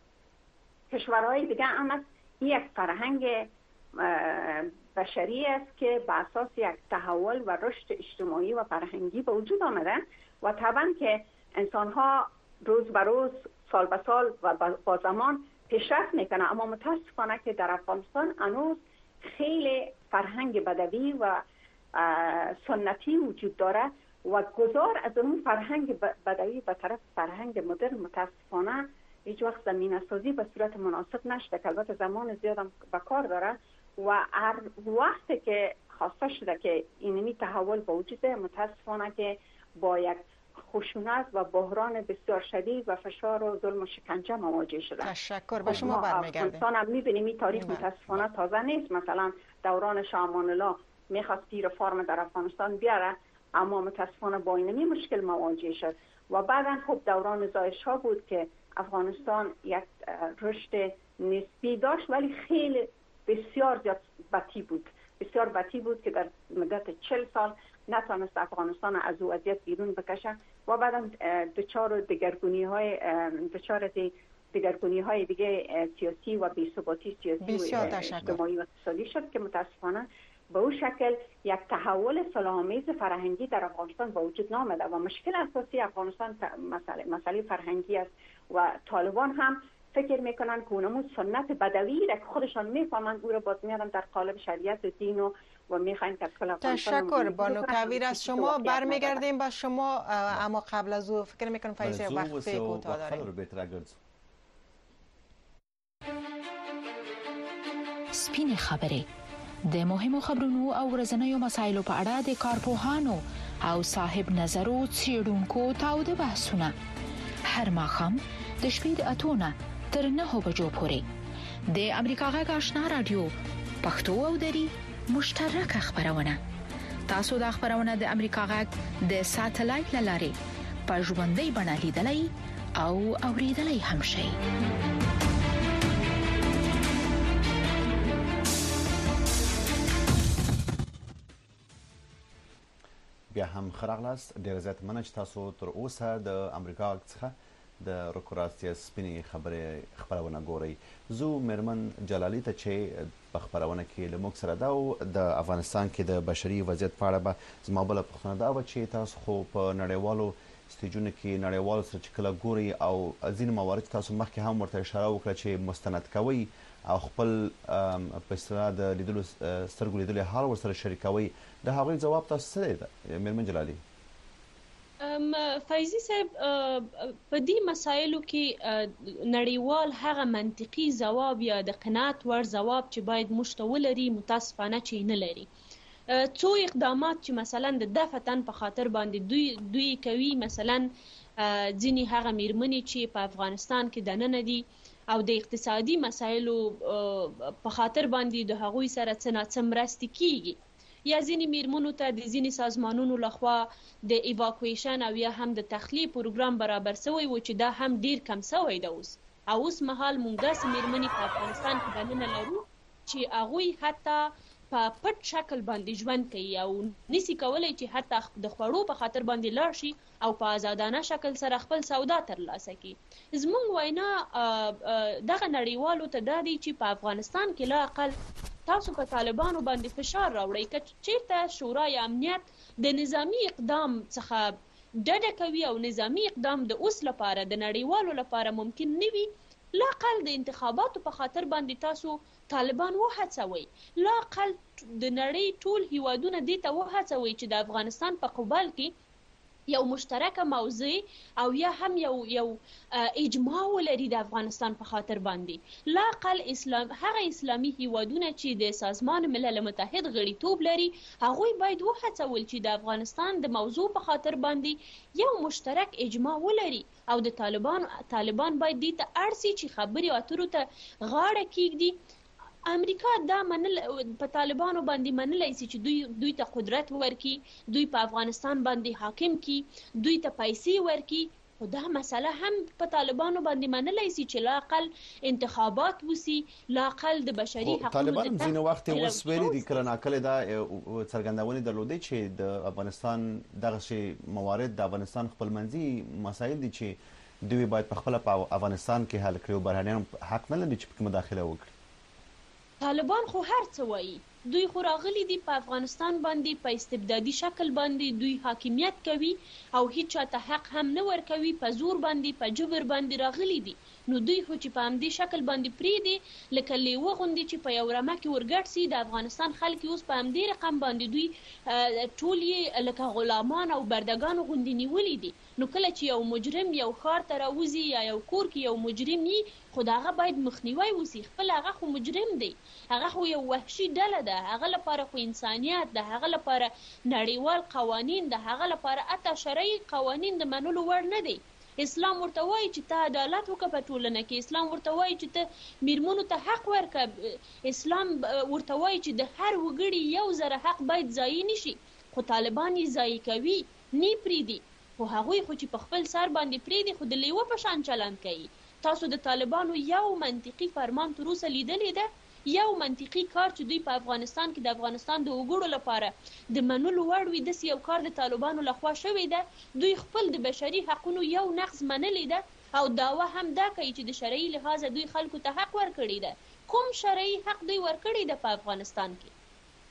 Speaker 9: کشورهای دیگه هم است، این یک فرهنگ بشری است که به اساس یک تحول و رشد اجتماعی و فرهنگی به وجود آمده و طبعا که انسان ها روز به روز سال به سال و با زمان پیشرفت میکنه، اما متاسفانه که در افغانستان هنوز خیلی فرهنگ بدوی و سنتی وجود داره و گذار از اون فرهنگ بدوی به طرف فرهنگ مدرن متاسفانه هیچ وقت زمینه سازی به صورت مناسب نشده که البته زمان زیادم به کار داره و هر وقت که خواسته شده که اینمی تحول به وجود متاسفانه که با یک خشونت و بحران بسیار شدید و فشار و ظلم و شکنجه مواجه شده.
Speaker 1: تشکر. به شما برمیگردیم.
Speaker 9: افغانستان هم می‌بینیم این تاریخ متاسفانه تازه نیست. مثلا دوران شاه امان الله می‌خواست رفرم در افغانستان بیاره، اما متاسفانه با اینمی مشکل مواجه شد و بعداً خب دوران ضایع بود که افغانستان یک رشد نسبی داشت ولی خیلی بسیار زیاد بسیار بطی بود که در مدت 40 سال نتوانست افغانستان از او وضعیت بیرون بکشه و بعداً دچار دگرگونی های دیگه سیاسی و بی‌ثباتی سیاسی و اجتماعی و اقتصادی شد که متاسفانه به اون شکل یک تحول صلح‌آمیز فرهنگی در افغانستان به وجود نآمده و مشکل اساسی افغانستان مسئله فرهنگی است و طالبان هم فکر میکنن که اونمون سنت بدوی را که خودشان میفهمند او را باز میارن در قالب شریعت و دین و میخوایم که کل
Speaker 1: تشکر بانو کویر. از شما برمیگردیم با شما، اما قبل از او فکر میکنم فیضه وقفه کوتاه داریم.
Speaker 11: سپینې خبرې د مهمو خبرونو او ورځنیو مسایلو په اړه د کارپوهانو او صاحب نظرو څېړونکو تاوده بحثونه هر ماښام د شپې د 8 تر 9 بجو پورې د امریکا غږ آشنا رادیو پښتو او دری مشترکه خبرونه. تاسو د خبرونه د امریکا غږ د ساتلایت لارې په ژوندۍ بڼه لیدلای او اوریدلای هم شئ.
Speaker 2: بیا هم خراغلاست ډیر زیات مننه چې تاسو تر اوسه د امریکا څخه د روکراسیا سپینې خبرونه ګورئ. زه مرمن جلالی ته چې په خبرونه کې له موږ سره دا د افغانستان کې د بشري وضعیت په اړه به زما بل پوښتنه دا و چې تاسو خو په نړیوالو سټیجونو کې نړیوالو سره چې کله ګوري او ځینې موارد تاسو مخکې هم ورته اشاره وکړه چې مستند کوي او خپل په اصطلاح د لیدلو سترګو لیدلو حال ورسره شریکوي، د هغوی جواب تاسو څه دی مرمن جلالی؟
Speaker 8: فیضی صاحب په دې مسایلو کې نړیوال هغه منطقي جواب یا د قناعت ور جواب چې باید مشتولري متاسفانه چې نه لري. څو اقدامات چې مثلا د دفتن په خاطر باندې دوی کوي، مثلا ځینې هغه میرمنې چې په افغانستان کې دننه دي او د اقتصادي مسایلو په خاطر باندې د هغوی سره څه ناڅه مرستې کیږي، یا ځینې میرمنو ته د ځینې سازمانونو لخوا د ایواکویشن او یا هم د تخلیه پروګرام برابر شوی و چې دا هم ډیر کم شوی دی اوس مهال موږ داسې میرمنې په افغانستان کې دننه لرو چې هغوی حتی په پټ شکل باندې ژوند کوي او نسی کولای چې حتی د خوړو په خاطر باندې لاړ شي او په آزادانه شکل سره خپل سودا ترلاسه کړي. زموږ وینا دغه نړیوالو ته دا دی چې په افغانستان کې لا اقل تاسو په طالبانو باندې فشار راوړئ که چیرته شورای امنیت د نظامی اقدام څخه ډډه کوي او نظامی اقدام د اوس لپاره د نړیوالو لپاره ممکن نه وي، لا اقل د انتخاباتو په خاطر باندې تاسو طالبان وهڅوئ، لا اقل د نړۍ ټول هیوادونه دې ته وهڅوئ چې د افغانستان په قبال کې یو مشترکه موضوع او یا هم یو اجماع ولري د افغانستان په خاطر باندې. لا اقل هغه اسلامي هیوادونه چې د سازمان ملل متحد غړیتوب لري هغوی باید وهڅول چې د افغانستان د موضوع په خاطر باندې یو مشترک اجماع ولري او د طالبان باید دې ته اړ شي چې خبرې اترو ته غاړه کیږدي. امریکا دا په طالبانو باندې منلای شي چې دوی ته قدرت ورکي، دوی په افغانستان باندې حاکم کی، دوی ته پیسې ورکي، خو دا مسله هم په طالبانو باندې منلای شي چې لا اقل انتخابات وسی، لا اقل د بشري حقوقو
Speaker 2: طالبان ځینې وخت اوس ویلي دي کله ناکله دا څرګندونې درلودې چې د افغانستان دغه شی موارد د افغانستان خپلمنځي مسایل دي چې دوی باید په خپل په افغانستان کې حل کړي او بهرنیان حق نه لري چې پکې مداخله وکړي.
Speaker 8: طالبان خو هر څه وایي، دوی خو راغلي دي په افغانستان باندې په استبدادي شکل باندې دوی حاکمیت کوي او هیڅ چاته حق هم نه ورکوي، په زور باندې په جبر باندې راغلي دي. نو دوی خو چې په همدې شکل باندې پریږدي لکه لیوه غوندې چې په یو رمه کې ورګډ سي، د افغانستان خلک اوس په همدې رقم باندې دوی ټول یې لکه غلامان او بردګان غوندې نیولي دي. نو کله چې یو مجرم یو ښار ته راوځي یا یو کور کې یو مجرم وي خو د هغه باید مخنیوی وسي، خپل هغه خو مجرم دی، هغه خو یو وحشي ډله ده، هغه لپاره خو انسانیت ده، هغه لپاره نړیوال قوانین ده، هغه لپاره حتی شرعي قوانین د منلو وړ نه دی. اسلام ورته وایي چې ته عدالت وکړه په ټولنه کې، اسلام ورته وایي چې ته میرمنو ته حق ورکړه، اسلام ورته وایي چې د هر وګړي یو ذره حق باید ضایع نشي، خو طالبان یې ضایع کوي، نه پریږدي. خو هغوی خو چې په خپل سر باندې پریږدي خو د لیوه په شان چلند کوي. تاسو د طالبانو یو منطقي فرمان تر اوسه لیدلی ده؟ یو منطقي کار چې دوی په افغانستان کې د افغانستان د وګړو لپاره د منلو وړ وي داسې یو کار د طالبانو لخوا شوی ده؟ دوی خپل د بشري حقونو یو نقض منلی ده او دعوه هم دا کوي چې د شرعي لحاظه دوی خلکو ته حق ورکړی ده. کوم شرعي حق دوی ورکړی ده په افغانستان کې؟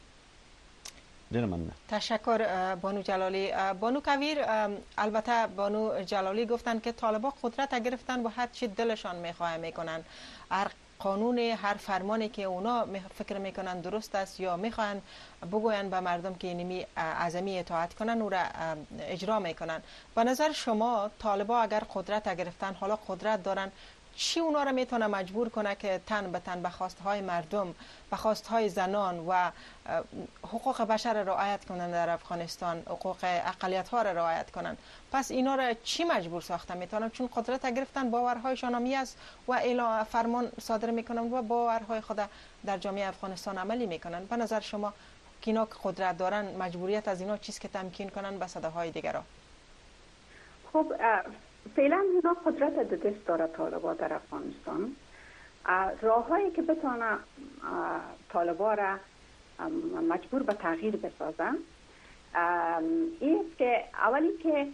Speaker 1: تشکر بانو جلالی. بانو کویر، البته بانو جلالی گفتن که طالبان قدرت گرفتن و هر چی دلشان میخواه میکنن، قانون هر فرمانی که اونا فکر میکنن درست است یا میخوان بگوین به مردم که اینمی عظمی اطاعت کنن او را اجرا میکنن. به نظر شما طالبا اگر قدرت گرفتن، حالا قدرت دارن، چی اونا را میتونه مجبور کنه که تن به تن به خواستهای مردم، به خواستهای زنان و حقوق بشر را رعایت کنند در افغانستان، حقوق اقلیت ها را رعایت کنند؟ پس اینا را چی مجبور ساخته میتونن؟ چون قدرت گرفتن، باورهایشان همی است و اعلام فرمان صادر میکنن و باورهای خود در جامعه افغانستان عملی میکنن. به نظر شما که اینا که قدرت دارن، مجبوریت از اینا چیست که تمکین کنن به صداهای دیگران؟
Speaker 9: خب فعلا اینا قدرت در دست داره طالبا در افغانستان. راههایی که بتونه طالبا را مجبور به تغییر بسازن این است که اولی که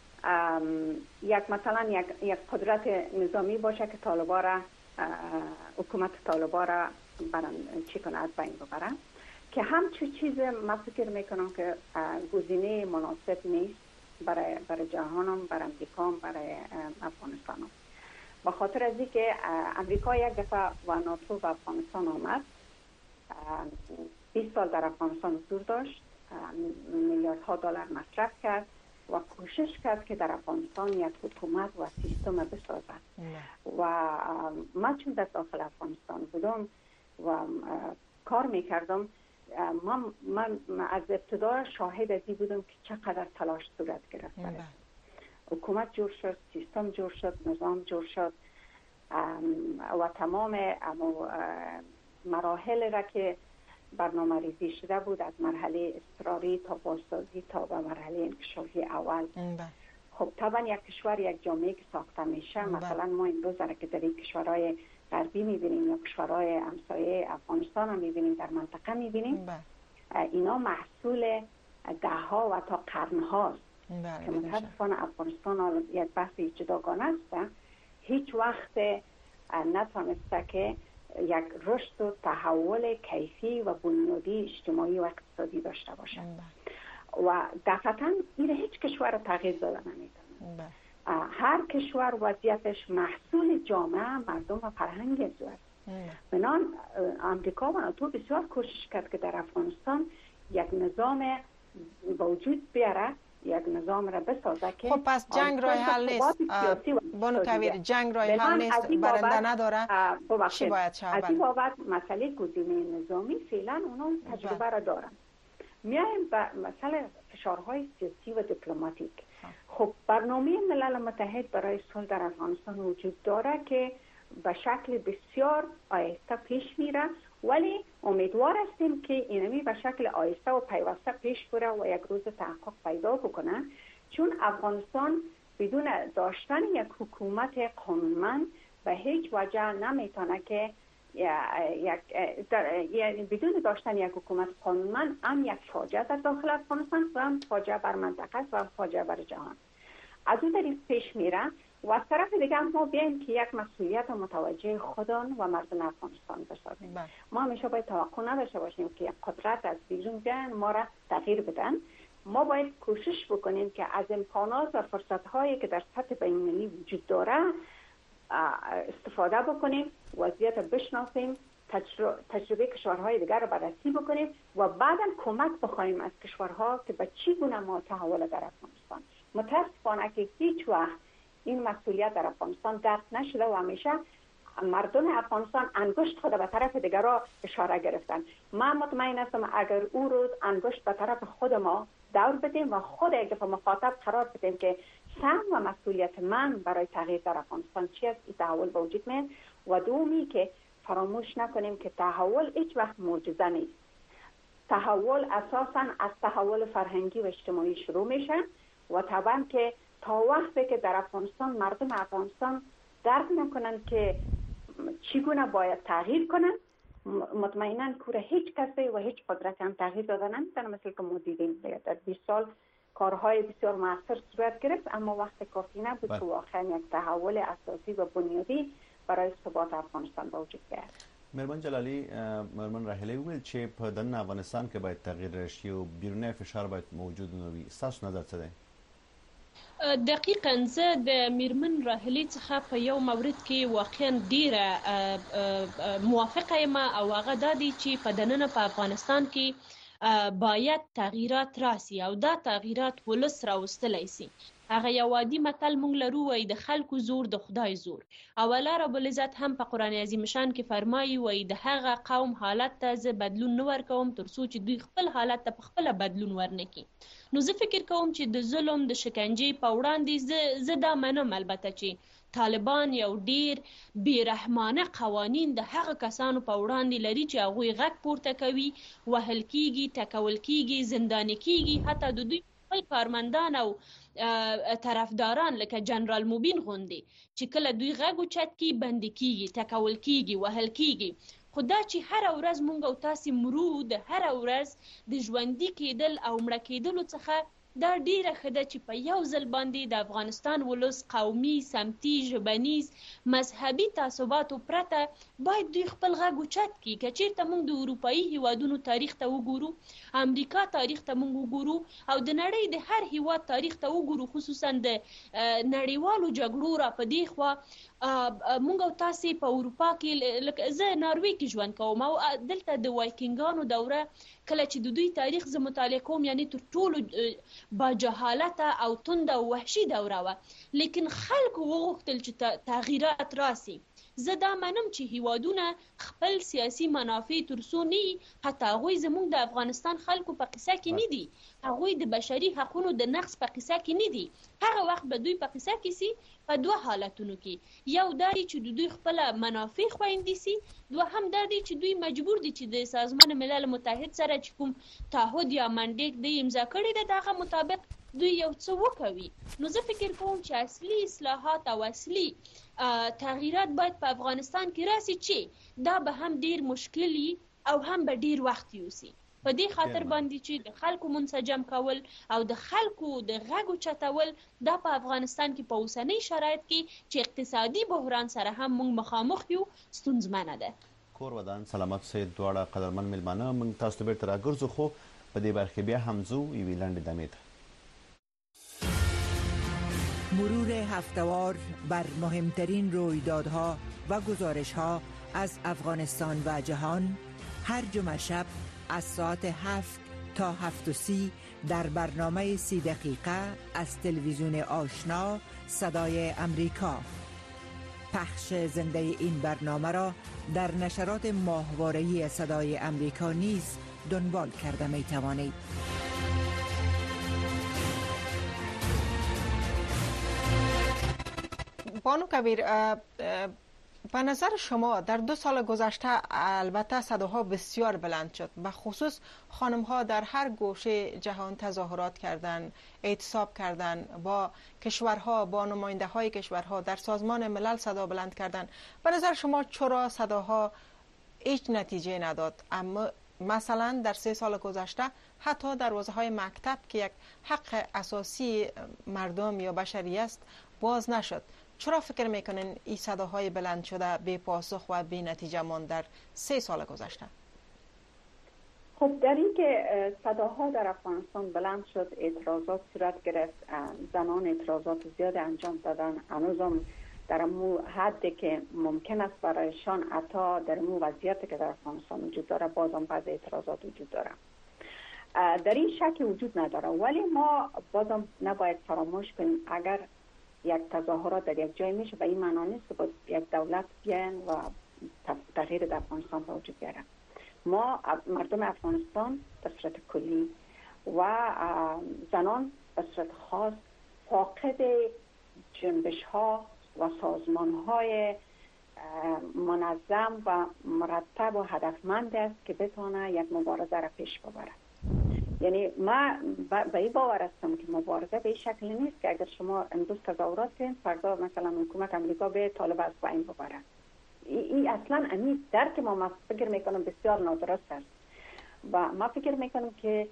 Speaker 9: مثلا یک قدرت نظامی باشه که طالبا را، حکومت طالبا را چی کنه، از بین ببره، که همچون چیز من فکر میکنم که گزینه مناسب نیست برای جهانم، برای امریکا، برای افغانستان. به خاطر از اینکه امریکا یک دفعه و ناتو به افغانستان آمد، 20 سال در افغانستان حضور داشت، میلیاردها دلار مصرف کرد و کوشش کرد که در افغانستان یک حکومت و سیستم بسازد. و من چون در داخل افغانستان بودم و کار میکردم، من از ابتدا شاهد ازی بودم که چقدر تلاش صورت گرفت. حکومت جور شد، سیستم جور شد، نظام جور شد و تمام مراحل را که برنامه ریزی شده بود، از مرحله اضطراری تا بازسازی تا به مرحله انکشافی اول. خب طبعا یک کشور، یک جامعه که ساخته میشه، مثلا ما امروز که در این کشورهای غربی میبینیم یا کشورهای همسایه افغانستان هم میبینیم، در منطقه میبینیم، اینا محصول دهها و تا قرنهاست که متاسفانه افغانستان یک بحث جداگانه است، هیچ وقت نتوانسته که یک رشد و تحول کیفی و بنیادی اجتماعی و اقتصادی داشته باشه و دفعتاً این هیچ کشور تغییر داده نمیتونه. هر کشور وضعیتش محصول جامعه، مردم و فرهنگ است. بنان امریکا و ناتو بسیار کوشش کرد که در افغانستان یک نظام وجود بیاره، یک نظام را بسازه که
Speaker 1: خب پس جنگ راه حل نیست. بانو کویر، جنگ راه حل نیست، برنده نداره. چی باید شود؟
Speaker 9: از این بابت مسئله گزینه نظامی فعلا اونا تجربه را دارن. میایم به مسئله فشارهای سیاسی و دیپلماتیک. خب برنامه ملل متحد برای صلح در افغانستان وجود داره که به شکل بسیار آهسته پیش میره، ولی امیدوار هستیم که اینمی به شکل آهسته و پیوسته پیش بره و یک روز تحقق پیدا بکنه، چون افغانستان بدون داشتن یک حکومت قانونمند به هیچ وجه نمیتونه که بدون داشتن یک حکومت قانونمند هم یک فاجعه در داخل افغانستان و هم فاجعه بر منطقه است و هم فاجعه بر جهان. از اون طریق پیش میره و از طرف دیگه ما بیایم که یک مسئولیت متوجه خودان و مردم افغانستان بسازیم. ما همیشه باید توقع نداشته باشیم که یک قدرت از بیرون بیان ما را تغییر بدن. ما باید کوشش بکنیم که از امکانات و فرصت‌هایی که در سطح بین‌المللی وجود داره استفاده بکنیم، وضعیت بشناسیم، تجربه کشورهای دیگر رو بررسی بکنیم و بعداً کمک بخوایم از کشورها که به چی گونه ما تحول در افغانستان. متاسفانه که هیچ وقت این مسئولیت در افغانستان درک نشده و همیشه مردم افغانستان انگشت خود به طرف دیگرها اشاره گرفتن. من مطمئن هستم اگر او روز انگشت به طرف خود ما دور بدیم و خود یک دفعه مخاطب قرار بدیم که سهم و مسئولیت من برای تغییر در افغانستان چی است، این تحول به وجود میاد. و دومی که فراموش نکنیم که تحول هیچ وقت معجزه نیست. تحول اساساً از تحول فرهنگی و اجتماعی شروع میشه و طبعا که تا وقتی که در افغانستان مردم افغانستان درک نکنن که چگونه باید تغییر کنن، مطمئناً که هیچ کسی و هیچ قدرتی هم تغییر دادن نمیتونه. مثل که ما دیدیم در 20 سال کارهای بسیار موثر صورت گرفت، اما وقت کافی نبود که واقعا یک تحول اساسی و بنیادی برای ثبات افغانستان به وجود بیاید.
Speaker 2: مرمن جلالی، مرمن راهله ویل چې په دننه افغانستان کې باید تغییر راشي او بیرونی فشار باید موجود نه وي. تاسو نظر څه دی؟
Speaker 8: دقیقاً زه د میرمن راهلي څخه په یو مورد کې واقعا ډیره موافقه یم او هغه دا دی چې په دننه په افغانستان کې باید تغییرات راسي او دا تغییرات ولس راوستلی سي. هغه یو عادي متل مونږ لرو وایي د خلکو زور د خدای زور، او الله رب العزت هم په قرآن عظیم شان کې فرمایي وایي د هغه قوم حالت ته زه بدلون نه ورکوم تر څو چې دوی خپل حالت ته په خپله بدلون ورنکړي. نو زه فکر کوم چې د ظلم د شکنجې په وړاندې زه دا منم البته چې طالبان یو ډیر بیرحمانه قوانین د هغه کسانو په وړاندې لري چې هغوی غږ پورته کوي، وهل کیږي، ټکول کیږي، زنداني کیږي، حتی د دوی خپل کارمندان او طرفداران لکه جنرال موبین غوندې چې کله دوی غږ اوچت کی بندي کیږي، ټکول کیږي، وهل کیږي. خو دا چې هر ورځ مونږ او تاسې مرو د هر ورځ د ژوندي کېدل او مړه کېدلو څخه، دا ډیره ښه ده چې په یو ځل باندې د افغانستان ولس قومي، سمتي، ژبنیز، مذهبي تعصباتو پرته باید دوی خپل غږ اوچت کړي. که چېرته موږ د اروپایي هیوادونو تاریخ ته وګورو، امریکا تاریخ ته موږ وګورو او د نړۍ د هر هیواد تاریخ ته وګورو، خصوصا د نړیوالو جګړو را په دې خوا مونږ او تاسې په اروپا کې، زه ناروی کې ژوند کوم او دلته د وایکینګانو دوره کله چې د دوی تاریخ زه مطالعه کوم، یعنی تر ټولو با جهالته او تند او وحشي دوره وه، لیکن خلکو وغوښتل چې تغییرات راسي. زه دا منم چې هیوادونه خپل سیاسي منافع تر څو نه وي، حتی هغوی زموږ د افغانستان خلکو په قصه کې نه دي، هغوی د بشري حقونو د نقض په قصه کې نه دي. هغه وخت به دوی په قصه کې سي په دوه حالتونو کې، یو دا دی چې د دوی خپله منافع خویندې سي، دوهم دا دی چې دوی مجبور دي چې د سازمان ملل متحد سره چې کوم تعهد یا منډیک دی امضا کړی ده د هغه مطابق دوی یو څه وکوي. نو زه فکر کوم چې اصلي اصلاحات او اصلي تغییرات باید په افغانستان کې راسي، چې دا به هم ډیر مشکلي او هم به ډیر وخت یوسي. په دې خاطر باندې چې د خلکو منسجم کول او د خلکو د غږ اوچتول دا په افغانستان کې په اوسنۍ شرایط کې چې اقتصادي بحران سره هم موږ مخامخ یو ستونزمنه ده.
Speaker 2: کور ودان سلامت سید دواړه قدرمن ملمانه، موږ تاسو ته بیرته راګرځو، خو په دې برخه بیا هم زو یوې لنډې دمې ته.
Speaker 10: مرور هفته‌وار بر مهمترین رویدادها و گزارش‌ها از افغانستان و جهان هر جمعه شب از ساعت 7 تا 7:30 در برنامه 30 دقیقه از تلویزیون آشنا صدای امریکا. پخش زنده این برنامه را در نشرات ماهواره‌ای صدای امریکا نیز دنبال کرده می توانید.
Speaker 1: بانو کبیر، به نظر شما در 2 سال گذشته البته صداها بسیار بلند شد، به خصوص خانم ها در هر گوشه جهان تظاهرات کردند، اعتصاب کردند، با کشورها، با نماینده های کشورها در سازمان ملل صدا بلند کردند. به نظر شما چرا صداها هیچ نتیجه نداد؟ اما مثلا در 3 سال گذشته حتی دروازه های مکتب که یک حق اساسی مردم یا بشری است باز نشد. چرا فکر میکنین این صداهای بلند شده بی پاسخ و بی نتیجه ماند در 3 سال گذشته؟
Speaker 9: خب در این که صداها در افغانستان بلند شد، اعتراضات صورت گرفت، زنان اعتراضات زیاد انجام دادن، هنوزم در مو حدی که ممکن است برایشان حتی در مو وضعیتی که در افغانستان وجود داره بازم بعض اعتراضات وجود داره. در این شک وجود نداره، ولی ما بازم نباید فراموش کنیم اگر یک تظاهرات در یک جای میشه به این معنا نیست که با یک دولت بیان و تغییر در افغانستان به وجود بیاره. ما مردم افغانستان به صورت کلی و زنان به صورت خاص فاقد جنبش ها و سازمان های منظم و مرتب و هدفمند است که بتونه یک مبارزه را پیش ببره. یعنی ما به این باور هستم که مبارزه به این شکل نیست که اگر شما امروز تظاهرات کنید فردا مثلا حکومت امریکا به طالب از بین ببره. این اصلا امی درک ما فکر میکنم بسیار نادرست است و ما فکر میکنم که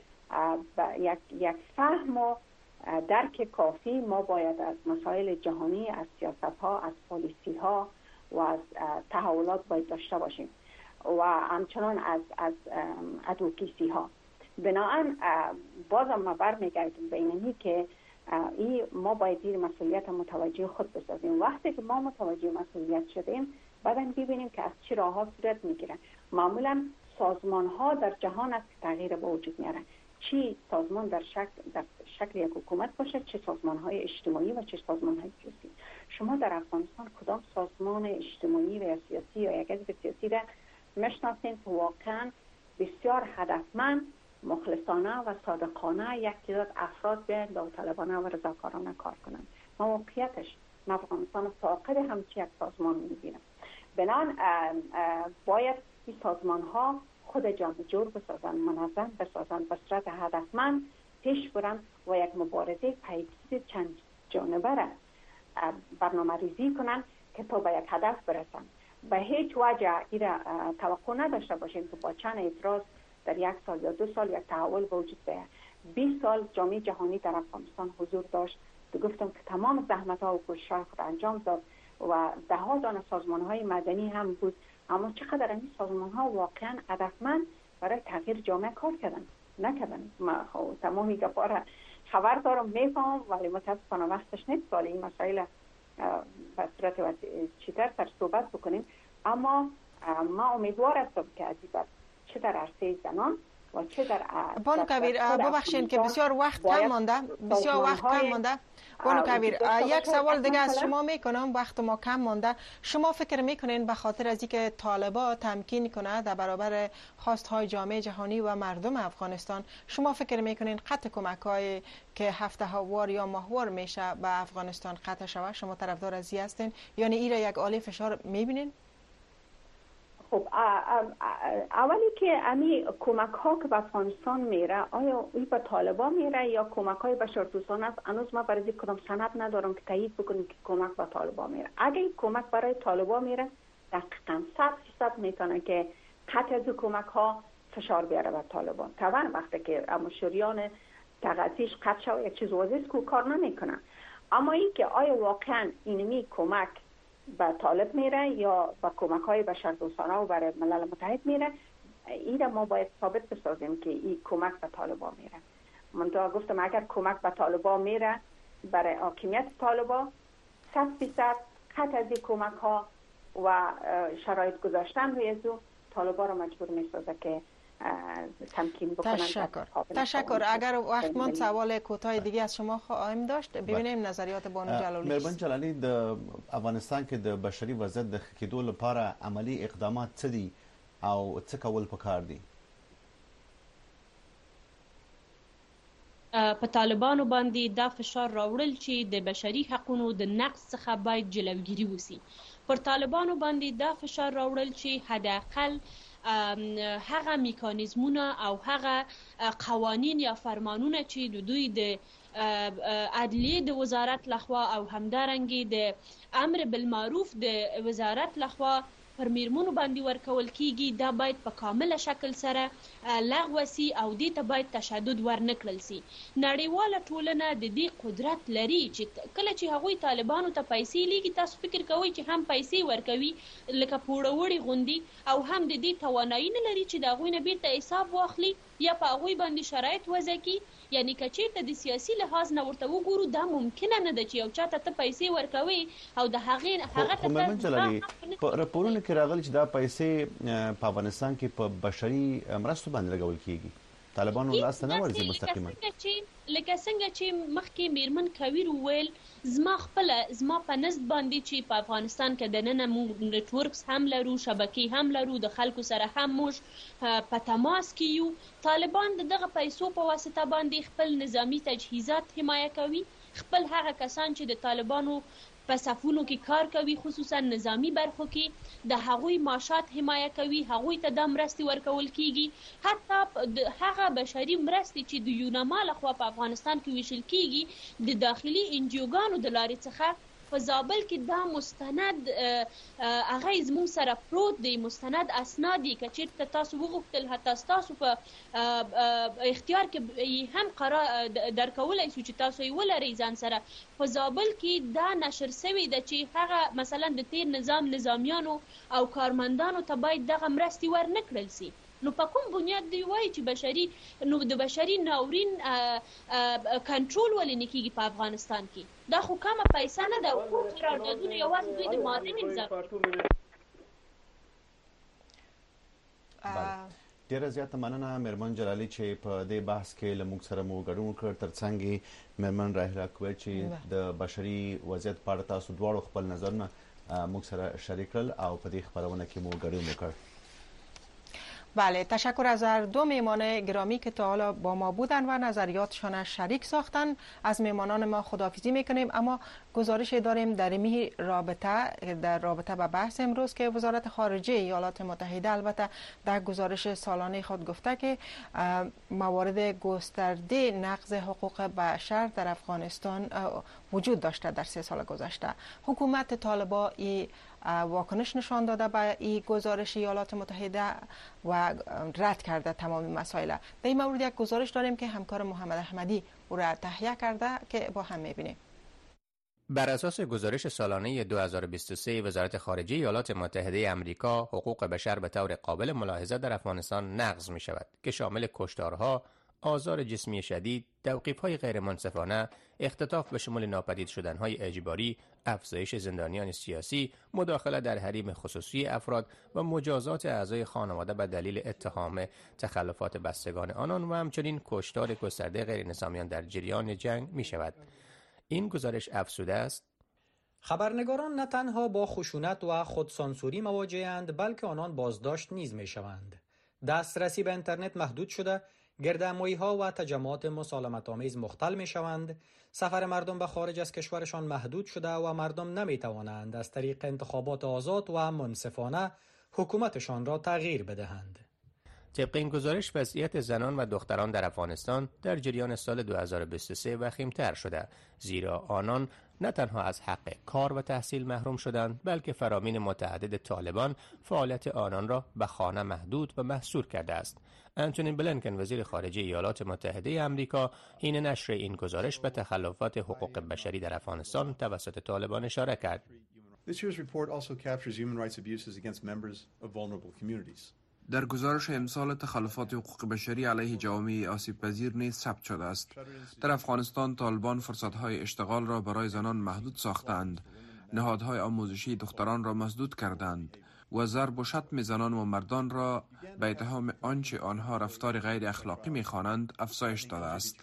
Speaker 9: یک فهم و درک کافی ما باید از مسائل جهانی، از سیاست ها، از پالیسی ها و از تحولات باید داشته باشیم و همچنان از ادوکیسی ها. بنابراین بازم ما برمیگردیم به اینی که ما باید این مسئولیت متوجه خود بسازیم. وقتی که ما متوجه مسئولیت شدیم بعداً ببینیم که از چه راه‌ها صورت میگیره. معمولاً سازمان‌ها در جهان است که تغییر به وجود میاره. چی سازمان در شکل یک حکومت باشه، چه سازمان‌های اجتماعی و چه سازمان‌های سیاسی. شما در افغانستان کدام سازمان اجتماعی و سیاسی یا یک حزب سیاسی را میشناسید که واقعاً بسیار هدفمند، مخلصانه و صادقانه یک تعداد افراد به داوطلبانه و رضاکارانه کار کنند؟ موقعیتش افغانستان فاقد همچی یک سازمان می‌بینم. بنان باید این سازمان‌ها خود جامع جور بسازن، منظم بسازن، به صورت هدفمند پیش برن و یک مبارزه پیچیده چند جانبه را برنامه ریزی کنن که تا به یک هدف برسن. به هیچ وجه این توقع نداشته باشیم که با چند اعتراض در 1 سال یا 2 سال یک تحول به وجود بیاید. 20 سال جامعه جهانی در افغانستان حضور داشت. گفتم که تمام زحمت‌ها و کوشش‌های خود انجام داد و ده ها دانه سازمان‌های مدنی هم بود، اما چقدر این سازمان‌ها واقعاً هدفمند برای تغییر جامعه کار کردن؟ نکردن. ما تمامی گپا خبر دارم، میفهمم، ولی متاسفانه وقتش نیست ولی این مسائل به صورت چیتر سر صحبت بکنیم. اما ما امیدوار هستم که از چه در عرصه زنان و چه در
Speaker 1: بانو کبیر ببخشید که بسیار وقت کم مانده، بانو کبیر یک سوال دیگه از شما میکنم، وقت ما کم مانده. شما فکر میکنین به خاطر از اینکه طالبان تمکین کنه در برابر خواستهای جامعه جهانی و مردم افغانستان، شما فکر میکنین قطع کمک‌های که هفته هاوار یا ماهوار میشه به افغانستان قطع شود؟ شما طرفدار از این هستین؟ یعنی این را یک آله فشار میبینین؟
Speaker 9: خب اولی که امی کمک ها که به افغانستان میره آیا این به طالبان میره یا کمک های بشردوستانه است؟ هنوز ما برای کدام سند ندارم که تایید بکنیم که کمک به طالبان میره. اگه این کمک برای طالبان میره دقیقاً 100% میتونه که قطع از کمک ها فشار بیاره به طالبان. طبعا وقتی که شریان تغذیش قطع شد یک چیز واضحه که کار نمیکنه. اما این که آیا واقعا اینمی کمک به طالب میره یا با کمک های بشردوستانه و برای ملل متحد میره، این ما باید ثابت بسازیم که این کمک به طالبان میره. من تو گفتم اگر کمک به طالبان میره برای حاکمیت طالبان 100% قطع از این کمک ها و شرایط گذاشتن روی ازو طالبان رو مجبور میسازه که تمکین بکنن.
Speaker 1: تشکر. اگر وقت من سوال کوتاه دیگه از شما خواهیم داشت، ببینیم نظریات بانو جلالی.
Speaker 2: مهربان جلالی، د افغانستان کې د بشري وضعیت د ښه کېدو لپاره عملی اقدامات څه دي او څه کول پکار دي؟
Speaker 8: په طالبانو باندې دا فشار راوړل چې د بشري حقوقو د نقض څخه باید جلوگیری وسی. پر طالبانو باندې دا فشار راوړل چې حداقل هغه میکانیزمونه او هغه قوانین یا فرمانونه چې د دوی د عدلیه د وزارت لخوا او همدارنګي د امر بالمعروف د وزارت لخوا پر میرمنو باندې ورکول کیږي دا باید په کامله شکل سره لغوه سي او دې ته باید تشدد ورنکړل سي. نړیواله ټولنه د دې قدرت لري چې کله چې هغوی طالبانو ته پیسې لیږي، تاسو فکر کوئ چې هم پیسې ورکوي لکه پوړوړي غوندي او هم د دې توانایي نه لري چې د هغوی نه بیرته حساب واخلي یا په هغوی باندې شرایط وضع کړي. یعنی که چیرته د سیاسي لحاظ نه ورته وګورو دا ممکنه نه ده چې یو چاته ته پیسې ورکوي او د هغه ته
Speaker 2: مهربان جلالی په راپورونو کې راغلي چې دا پیسې په افغانستان کې په بشري مرستو باندې لګول کیږي. طالبانو لاس نه ورځي مستقیما.
Speaker 8: لکه څنګه چې مخکې میرمن کویر وویل، زما په نزد باندې چې په افغانستان کې د نن موږ نیټورکس هم لرو، شبکې هم لرو، د خلکو سره هم موږ په تماس کې یو. طالبان دغه پیسو په واسطه باندې خپل نظامی تجهیزات حمایه کوي، خپل هغه کسان چې د طالبانو په صفونو کې کار کوي خصوصا نظامی برخو کې د هغوی معاشات حمایه کوي، هغوی ته د مرستې ورکول کیږي. حتی هغه بشري مرستې چې د یوناما لخوا په افغانستان کې ویشل کیږي د داخلي انجیوګانو د لارې څخه په زابل کې دا مستند هغه زموږ سره پروت دی، مستند اسناد که چیرته تاسو وغوښتل حتی تاسو په اختیار کې هم قرار درکولای شو چې تاسو یې ولرئ ځان سره. په زابل کې دا نشر شوی ده چې هغه مثلا د تیر نظامیانو او کارمندانو ته باید دغه مرستې ورنکړل سي. نو په کوم بنیاد دی وایي چې بشري نو د بشري ناورین کنټرول ولې نه کیږي په افغانستان کې؟ دا خو کومه پیسې نه ده، کوم قراردادونه یوازې دوی د ماده امضا
Speaker 2: ډیره زیاته مننه مېرمن جلالي چې په دې بحث کې له موږ سره مو ګډون وکړ. ترڅنګ مېرمن راهیله کوي چې د بشري وضعیت په اړه تاسو دواړو خپل نظرونه موږ سره شریک کړل او په دې خبرونه کې مو ګډون وکړ.
Speaker 1: بله، تشکر از هر دو میهمان گرامی که تا حالا با ما بودن و نظریاتشان شریک ساختن. از میهمانان ما خداحافظی میکنیم، اما گزارش داریم در این رابطه با بحث امروز که وزارت خارجه ایالات متحده البته در گزارش سالانه خود گفته که موارد گسترده نقض حقوق بشر در افغانستان وجود داشته در 3 سال گذشته. حکومت طالبان واکنش نشان داده به این گزارش ایالات متحده و رد کرده تمام مسائل. در این مورد یک گزارش داریم که همکار محمد احمدی او را تهیه کرده که با هم میبینیم.
Speaker 12: بر اساس گزارش سالانه 2023 وزارت خارجه ایالات متحده آمریکا، حقوق بشر به طور قابل ملاحظه در افغانستان نقض می شود که شامل کشتارها، آزار جسمی شدید، توقیف‌های غیر منصفانه، اختطاف به شمول ناپدید شدن‌های اجباری، افزایش زندانیان سیاسی، مداخله در حریم خصوصی افراد و مجازات اعضای خانواده به دلیل اتهام تخلفات بستگان آنان و همچنین کشتار گسترده غیر نظامیان در جریان جنگ می شود. این گزارش افزوده است:
Speaker 13: خبرنگاران نه تنها با خشونت و خودسانسوری مواجه‌اند، بلکه آنان بازداشت نیز می شوند. دسترسی به اینترنت محدود شده، گردهمایی‌ها و تجمعات مسالمت‌آمیز مختل می‌شوند. سفر مردم به خارج از کشورشان محدود شده و مردم نمی‌توانند از طریق انتخابات آزاد و منصفانه حکومتشان را تغییر بدهند.
Speaker 12: طبق این گزارش وضعیت زنان و دختران در افغانستان در جریان سال 2023 وخیم‌تر شده، زیرا آنان نه تنها از حق کار و تحصیل محروم شدند، بلکه فرامین متعدد طالبان فعالیت آنان را به خانه محدود و محصور کرده است. انتونی بلینکن وزیر خارجه ایالات متحده آمریکا حین نشر این گزارش به تخلفات حقوق بشری در افغانستان توسط طالبان اشاره کرد.
Speaker 14: در گزارش امسال تخلفات حقوق بشری علیه جوامع آسیب پذیر نیز ثبت شده است. در افغانستان طالبان فرصت‌های اشتغال را برای زنان محدود ساختند، نهادهای آموزشی دختران را مسدود کردند و ضرب و شتم زنان و مردان را به اتهام آنچه آنها رفتار غیر اخلاقی می‌خوانند افزایش داده است.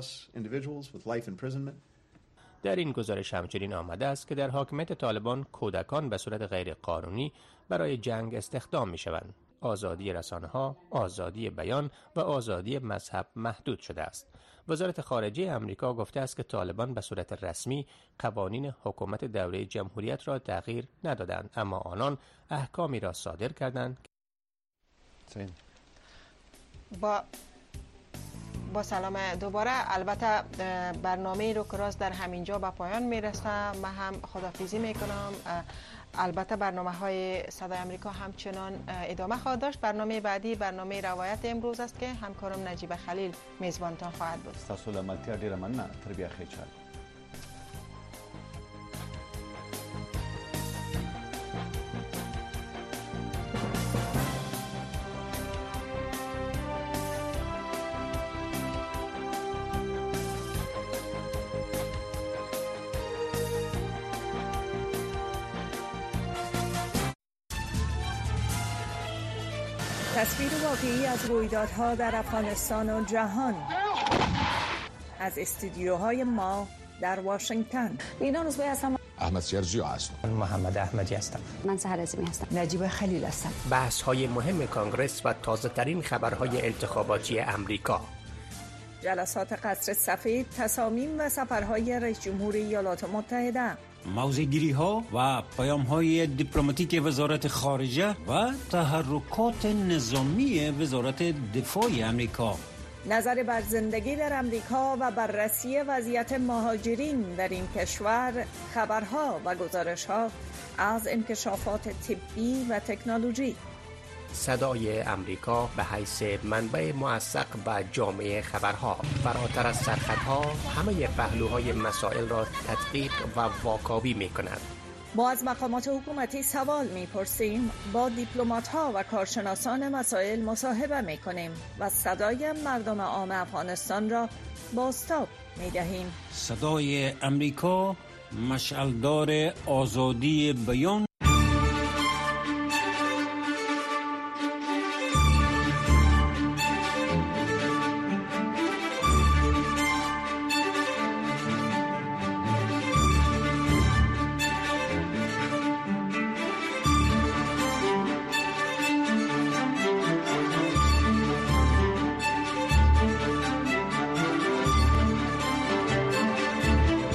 Speaker 12: در این گزارش همچنین آمده است که در حاکمیت طالبان کودکان به صورت غیر قانونی برای جنگ استخدام می‌شوند. آزادی رسانه‌ها، آزادی بیان و آزادی مذهب محدود شده است. وزارت خارجه آمریکا گفته است که طالبان به صورت رسمی قوانین حکومت دوره جمهوریت را تغییر ندادند، اما آنان احکامی را صادر کردند.
Speaker 1: با سلام دوباره. البته برنامه رو که راست در همینجا به پایان میرسه. من هم خداحافظی میکنم. البته برنامه‌های صدای آمریکا همچنان ادامه خواهد داشت. برنامه بعدی برنامه روایت امروز است که همکارم نجیب خلیل میزبانتان خواهد بود.
Speaker 2: تاسو له ملتیا ډیره مننه. تر بیا ښه چل.
Speaker 10: تصویر واقعی از رویدادها در افغانستان و جهان از استودیوهای ما در واشنگتن.
Speaker 15: لینا روزبه هستم.
Speaker 16: احمد سیرجی هستم.
Speaker 17: محمد احمدی هستم.
Speaker 15: من سحر عظیمی هستم.
Speaker 10: نجیب خلیل هستم.
Speaker 17: بحث‌های مهم کانگرس و تازه‌ترین خبرهای انتخاباتی امریکا.
Speaker 10: جلسات قصر سفید، تصامیم و سفرهای رئیس جمهور ایالات متحده.
Speaker 18: موضع‌گیری‌ها و پیام‌های دیپلماتیک وزارت خارجه و تحرکات نظامی وزارت دفاع آمریکا.
Speaker 10: نظر بر زندگی در امریکا و بررسی وضعیت مهاجرین در این کشور، خبرها و گزارش‌ها از انکشافات طبی و تکنولوژی.
Speaker 17: صدای امریکا به حیث منبع موثق به جامعه خبرها، فراتر از سرخطها همه پهلوهای مسائل را تدقیق و واکاوی می کند.
Speaker 16: ما از مقامات حکومتی سوال می‌پرسیم، با دیپلمات‌ها و کارشناسان مسائل مصاحبه می‌کنیم و صدای مردم عام افغانستان را بازتاب می‌دهیم.
Speaker 18: صدای امریکا مشعلدار آزادی بیان